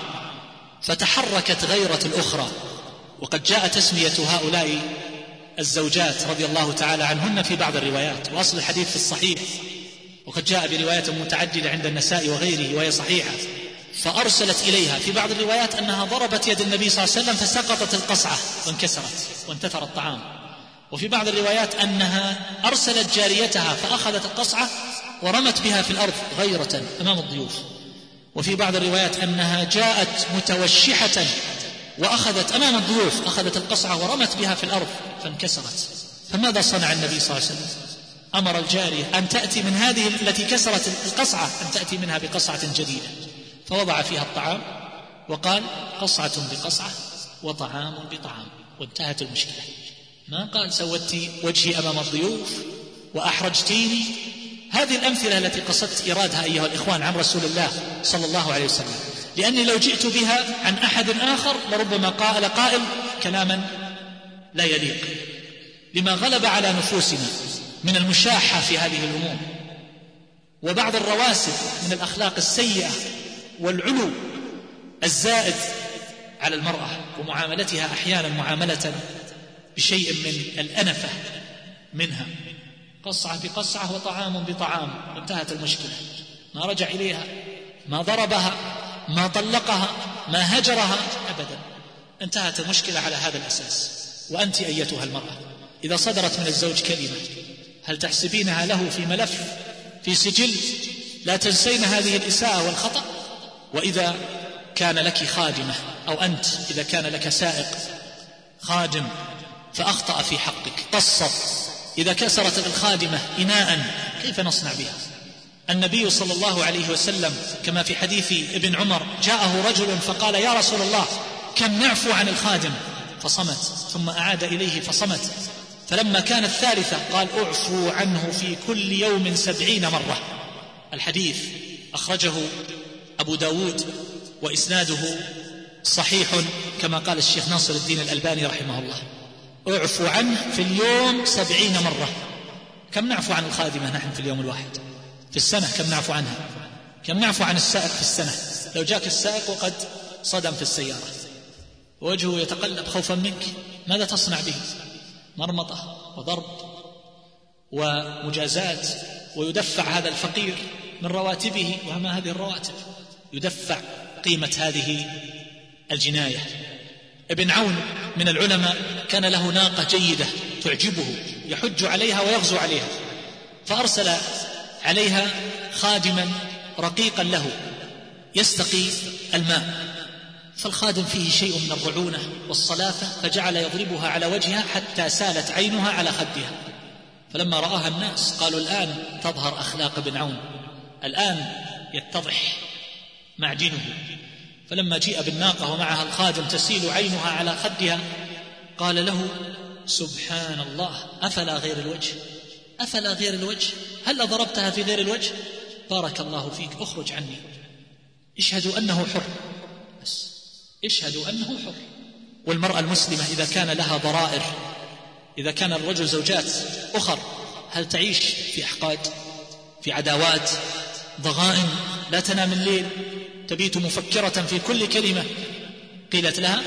Speaker 2: فتحركت غيرة الأخرى. وقد جاء تسمية هؤلاء الزوجات رضي الله تعالى عنهن في بعض الروايات، وأصل الحديث في الصحيح، وقد جاء بروايات متعددة عند النساء وغيره وهي صحيحة. فأرسلت إليها في بعض الروايات أنها ضربت يد النبي صلى الله عليه وسلم فسقطت القصعة وانكسرت وانتثر الطعام، وفي بعض الروايات أنها أرسلت جاريتها فأخذت القصعة ورمت بها في الأرض غيرة أمام الضيوف، وفي بعض الروايات أنها جاءت متوشحة وأخذت أمام الضيوف أخذت القصعة ورمت بها في الأرض فانكسرت. فماذا صنع النبي صلى الله عليه وسلم؟ أمر الجارية أن تأتي من هذه التي كسرت القصعة أن تأتي منها بقصعة جديدة، فوضع فيها الطعام وقال قصعة بقصعة وطعام بطعام، وانتهت المشكلة. ما قال سوتي وجهي أمام الضيوف وأحرجتيني. هذه الأمثلة التي قصدت إيرادها أيها الإخوان عن رسول الله صلى الله عليه وسلم، لأني لو جئت بها عن أحد آخر لربما قال قائل كلاما لا يليق، لما غلب على نفوسنا من المشاحة في هذه الأمور وبعض الرواسب من الأخلاق السيئة والعلو الزائد على المرأة، ومعاملتها أحيانا معاملة بشيء من الأنفة منها. قصعة بقصعة وطعام بطعام، انتهت المشكلة. ما رجع إليها، ما ضربها، ما طلقها، ما هجرها أبدا، انتهت المشكلة على هذا الأساس. وأنت أيتها المرأة إذا صدرت من الزوج كلمة هل تحسبينها له في ملف في سجل لا تنسين هذه الإساءة والخطأ؟ وإذا كان لك خادمة أو أنت إذا كان لك سائق خادم فأخطأ في حقك قصر، إذا كسرت الخادمة إناء كيف نصنع بها؟ النبي صلى الله عليه وسلم كما في حديث ابن عمر جاءه رجل فقال يا رسول الله كم نعفو عن الخادم؟ فصمت، ثم أعاد إليه فصمت، فلما كان الثالثة قال اعفوا عنه في كل يوم سبعين مرة. الحديث أخرجه أبو داود وإسناده صحيح كما قال الشيخ ناصر الدين الألباني رحمه الله، اعفوا عنه في اليوم سبعين مرة. كم نعفو عن الخادمة نحن في اليوم الواحد؟ في السنة كم نعفو عنها؟ كم نعفو عن السائق في السنة؟ لو جاك السائق وقد صدم في السيارة ووجهه يتقلب خوفا منك، ماذا تصنع به؟ مرمطة وضرب ومجازات، ويدفع هذا الفقير من رواتبه، وما هذه الرواتب يدفع قيمة هذه الجناية. ابن عون من العلماء كان له ناقة جيدة تعجبه يحج عليها ويغزو عليها، فأرسل عليها خادما رقيقا له يستقي الماء، فالخادم فيه شيء من الرعونة والصلافة، فجعل يضربها على وجهها حتى سالت عينها على خدها. فلما رآها الناس قالوا الآن تظهر أخلاق ابن عون، الآن يتضح معجنه. فلما جيء بالناقة ومعها الخادم تسيل عينها على خدها قال له: سبحان الله، أفلا غير الوجه؟ أفلا غير الوجه؟ هل ضربتها في غير الوجه؟ بارك الله فيك، اخرج عني. اشهدوا أنه حر، بس اشهدوا أنه حر. والمرأة المسلمة إذا كان لها ضرائر، إذا كان الرجل زوجات أخر، هل تعيش في أحقاد، في عداوات، ضغائن، لا تنام الليل، تبيت مفكرة في كل كلمة؟ قيلت لها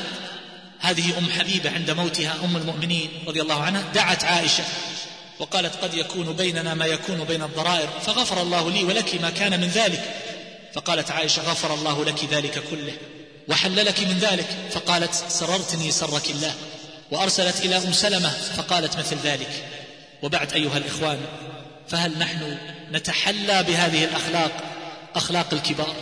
Speaker 2: هذه أم حبيبة عند موتها أم المؤمنين رضي الله عنها دعت عائشة وقالت: قد يكون بيننا ما يكون بين الضرائر، فغفر الله لي ولك ما كان من ذلك. فقالت عائشة: غفر الله لك ذلك كله وحل لك من ذلك. فقالت: سررتني سرك الله. وأرسلت إلى أم سلمة فقالت مثل ذلك. وبعد أيها الإخوان، فهل نحن نتحلى بهذه الأخلاق، أخلاق الكبار؟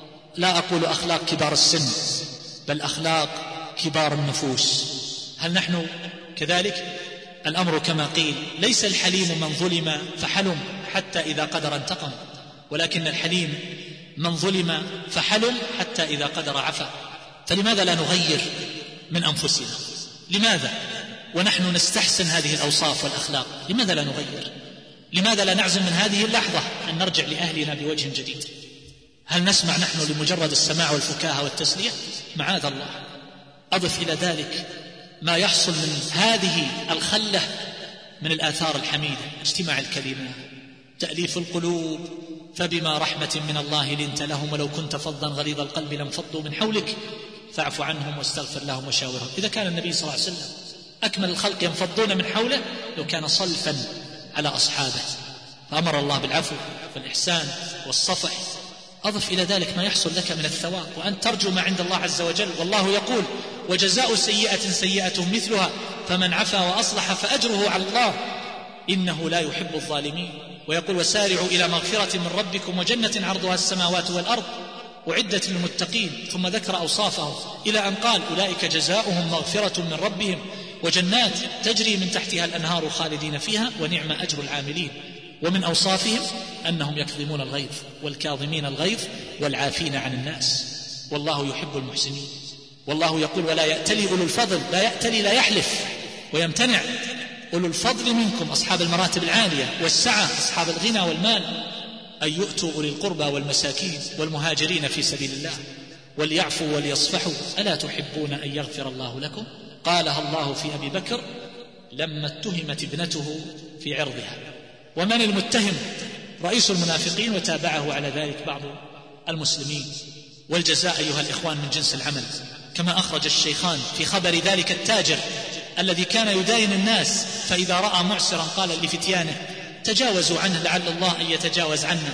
Speaker 2: لا أقول أخلاق كبار السن، بل أخلاق كبار النفوس. هل نحن كذلك؟ الأمر كما قيل: ليس الحليم من ظلم فحلم حتى إذا قدر انتقم، ولكن الحليم من ظلم فحلم حتى إذا قدر عفا. فلماذا لا نغير من أنفسنا؟ لماذا ونحن نستحسن هذه الأوصاف والأخلاق؟ لماذا لا نغير؟ لماذا لا نعزم من هذه اللحظة أن نرجع لأهلنا بوجه جديد؟ هل نسمع نحن لمجرد السماع والفكاهة والتسلية؟ معاذ الله. أضف إلى ذلك ما يحصل من هذه الخلة من الآثار الحميدة: اجتماع الكلمات، تأليف القلوب، فبما رحمة من الله لنت لهم ولو كنت فظا غليظ القلب لانفضوا من حولك فاعف عنهم واستغفر لهم وشاورهم. إذا كان النبي صلى الله عليه وسلم أكمل الخلق ينفضون من حوله، لو كان صلفا على أصحابه. فأمر الله بالعفو والإحسان والصفح. أضف إلى ذلك ما يحصل لك من الثواب، وأن ترجو ما عند الله عز وجل. والله يقول: وجزاء سيئة سيئة مثلها فمن عفا وأصلح فأجره على الله إنه لا يحب الظالمين. ويقول: وسارعوا إلى مغفرة من ربكم وجنة عرضها السماوات والأرض أعدت للمتقين. ثم ذكر أوصافهم إلى أن قال: أولئك جزاؤهم مغفرة من ربهم وجنات تجري من تحتها الأنهار خالدين فيها ونعم أجر العاملين. ومن أوصافهم أنهم يكظمون الغيظ والكاظمين الغيظ والعافين عن الناس، والله يحب المحسنين. والله يقول: ولا يأتلي أولو الفضل، لا يأتلي لا يحلف ويمتنع، أولو الفضل منكم أصحاب المراتب العالية والسعة أصحاب الغنى والمال أن يؤتوا أولي القربى والمساكين والمهاجرين في سبيل الله وليعفوا وليصفحوا ألا تحبون أن يغفر الله لكم؟ قالها الله في أبي بكر لما اتهمت ابنته في عرضها. ومن المتهم؟ رئيس المنافقين، وتابعه على ذلك بعض المسلمين. والجزاء أيها الإخوان من جنس العمل، كما أخرج الشيخان في خبر ذلك التاجر الذي كان يداين الناس، فإذا رأى معسرا قال لفتيانه: تجاوزوا عنه لعل الله أن يتجاوز عنا،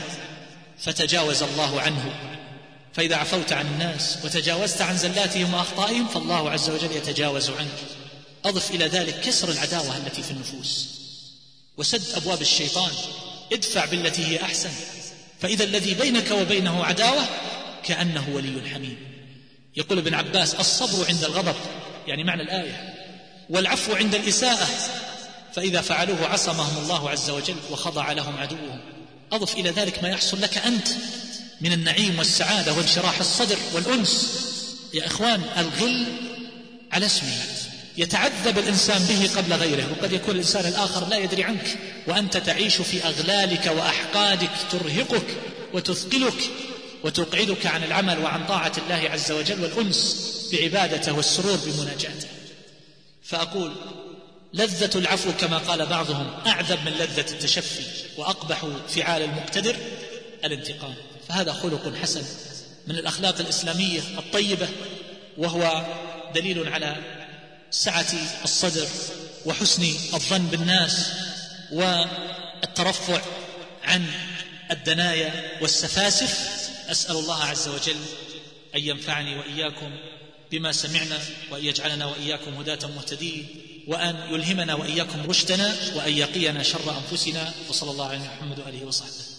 Speaker 2: فتجاوز الله عنه. فإذا عفوت عن الناس وتجاوزت عن زلاتهم وأخطائهم فالله عز وجل يتجاوز عنك. أضف إلى ذلك كسر العداوة التي في النفوس وسد أبواب الشيطان. ادفع بالتي هي أحسن، فإذا الذي بينك وبينه عداوة كأنه ولي حميم. يقول ابن عباس: الصبر عند الغضب، يعني معنى الآية، والعفو عند الإساءة، فإذا فعلوه عصمهم الله عز وجل وخضع لهم عدوهم. أضف إلى ذلك ما يحصل لك أنت من النعيم والسعادة وانشراح الصدر والأنس. يا إخوان، الغل على اسمه، يتعذب الإنسان به قبل غيره، وقد يكون الإنسان الآخر لا يدري عنك، وأنت تعيش في أغلالك وأحقادك ترهقك وتثقلك وتقعدك عن العمل وعن طاعة الله عز وجل والأنس بعبادته والسرور بمناجاته. فأقول: لذة العفو كما قال بعضهم أعذب من لذة التشفي، وأقبح فعال المقتدر الانتقام. فهذا خلق حسن من الأخلاق الإسلامية الطيبة، وهو دليل على سعة الصدر وحسن الظن بالناس والترفع عن الدنايا والسفاسف. أسأل الله عز وجل أن ينفعني وإياكم بما سمعنا، وأن يجعلنا وإياكم هداة مهتدين، وأن يلهمنا وإياكم رشدنا، وأن يقينا شر أنفسنا. وصلى الله على محمد وآله وصحبه.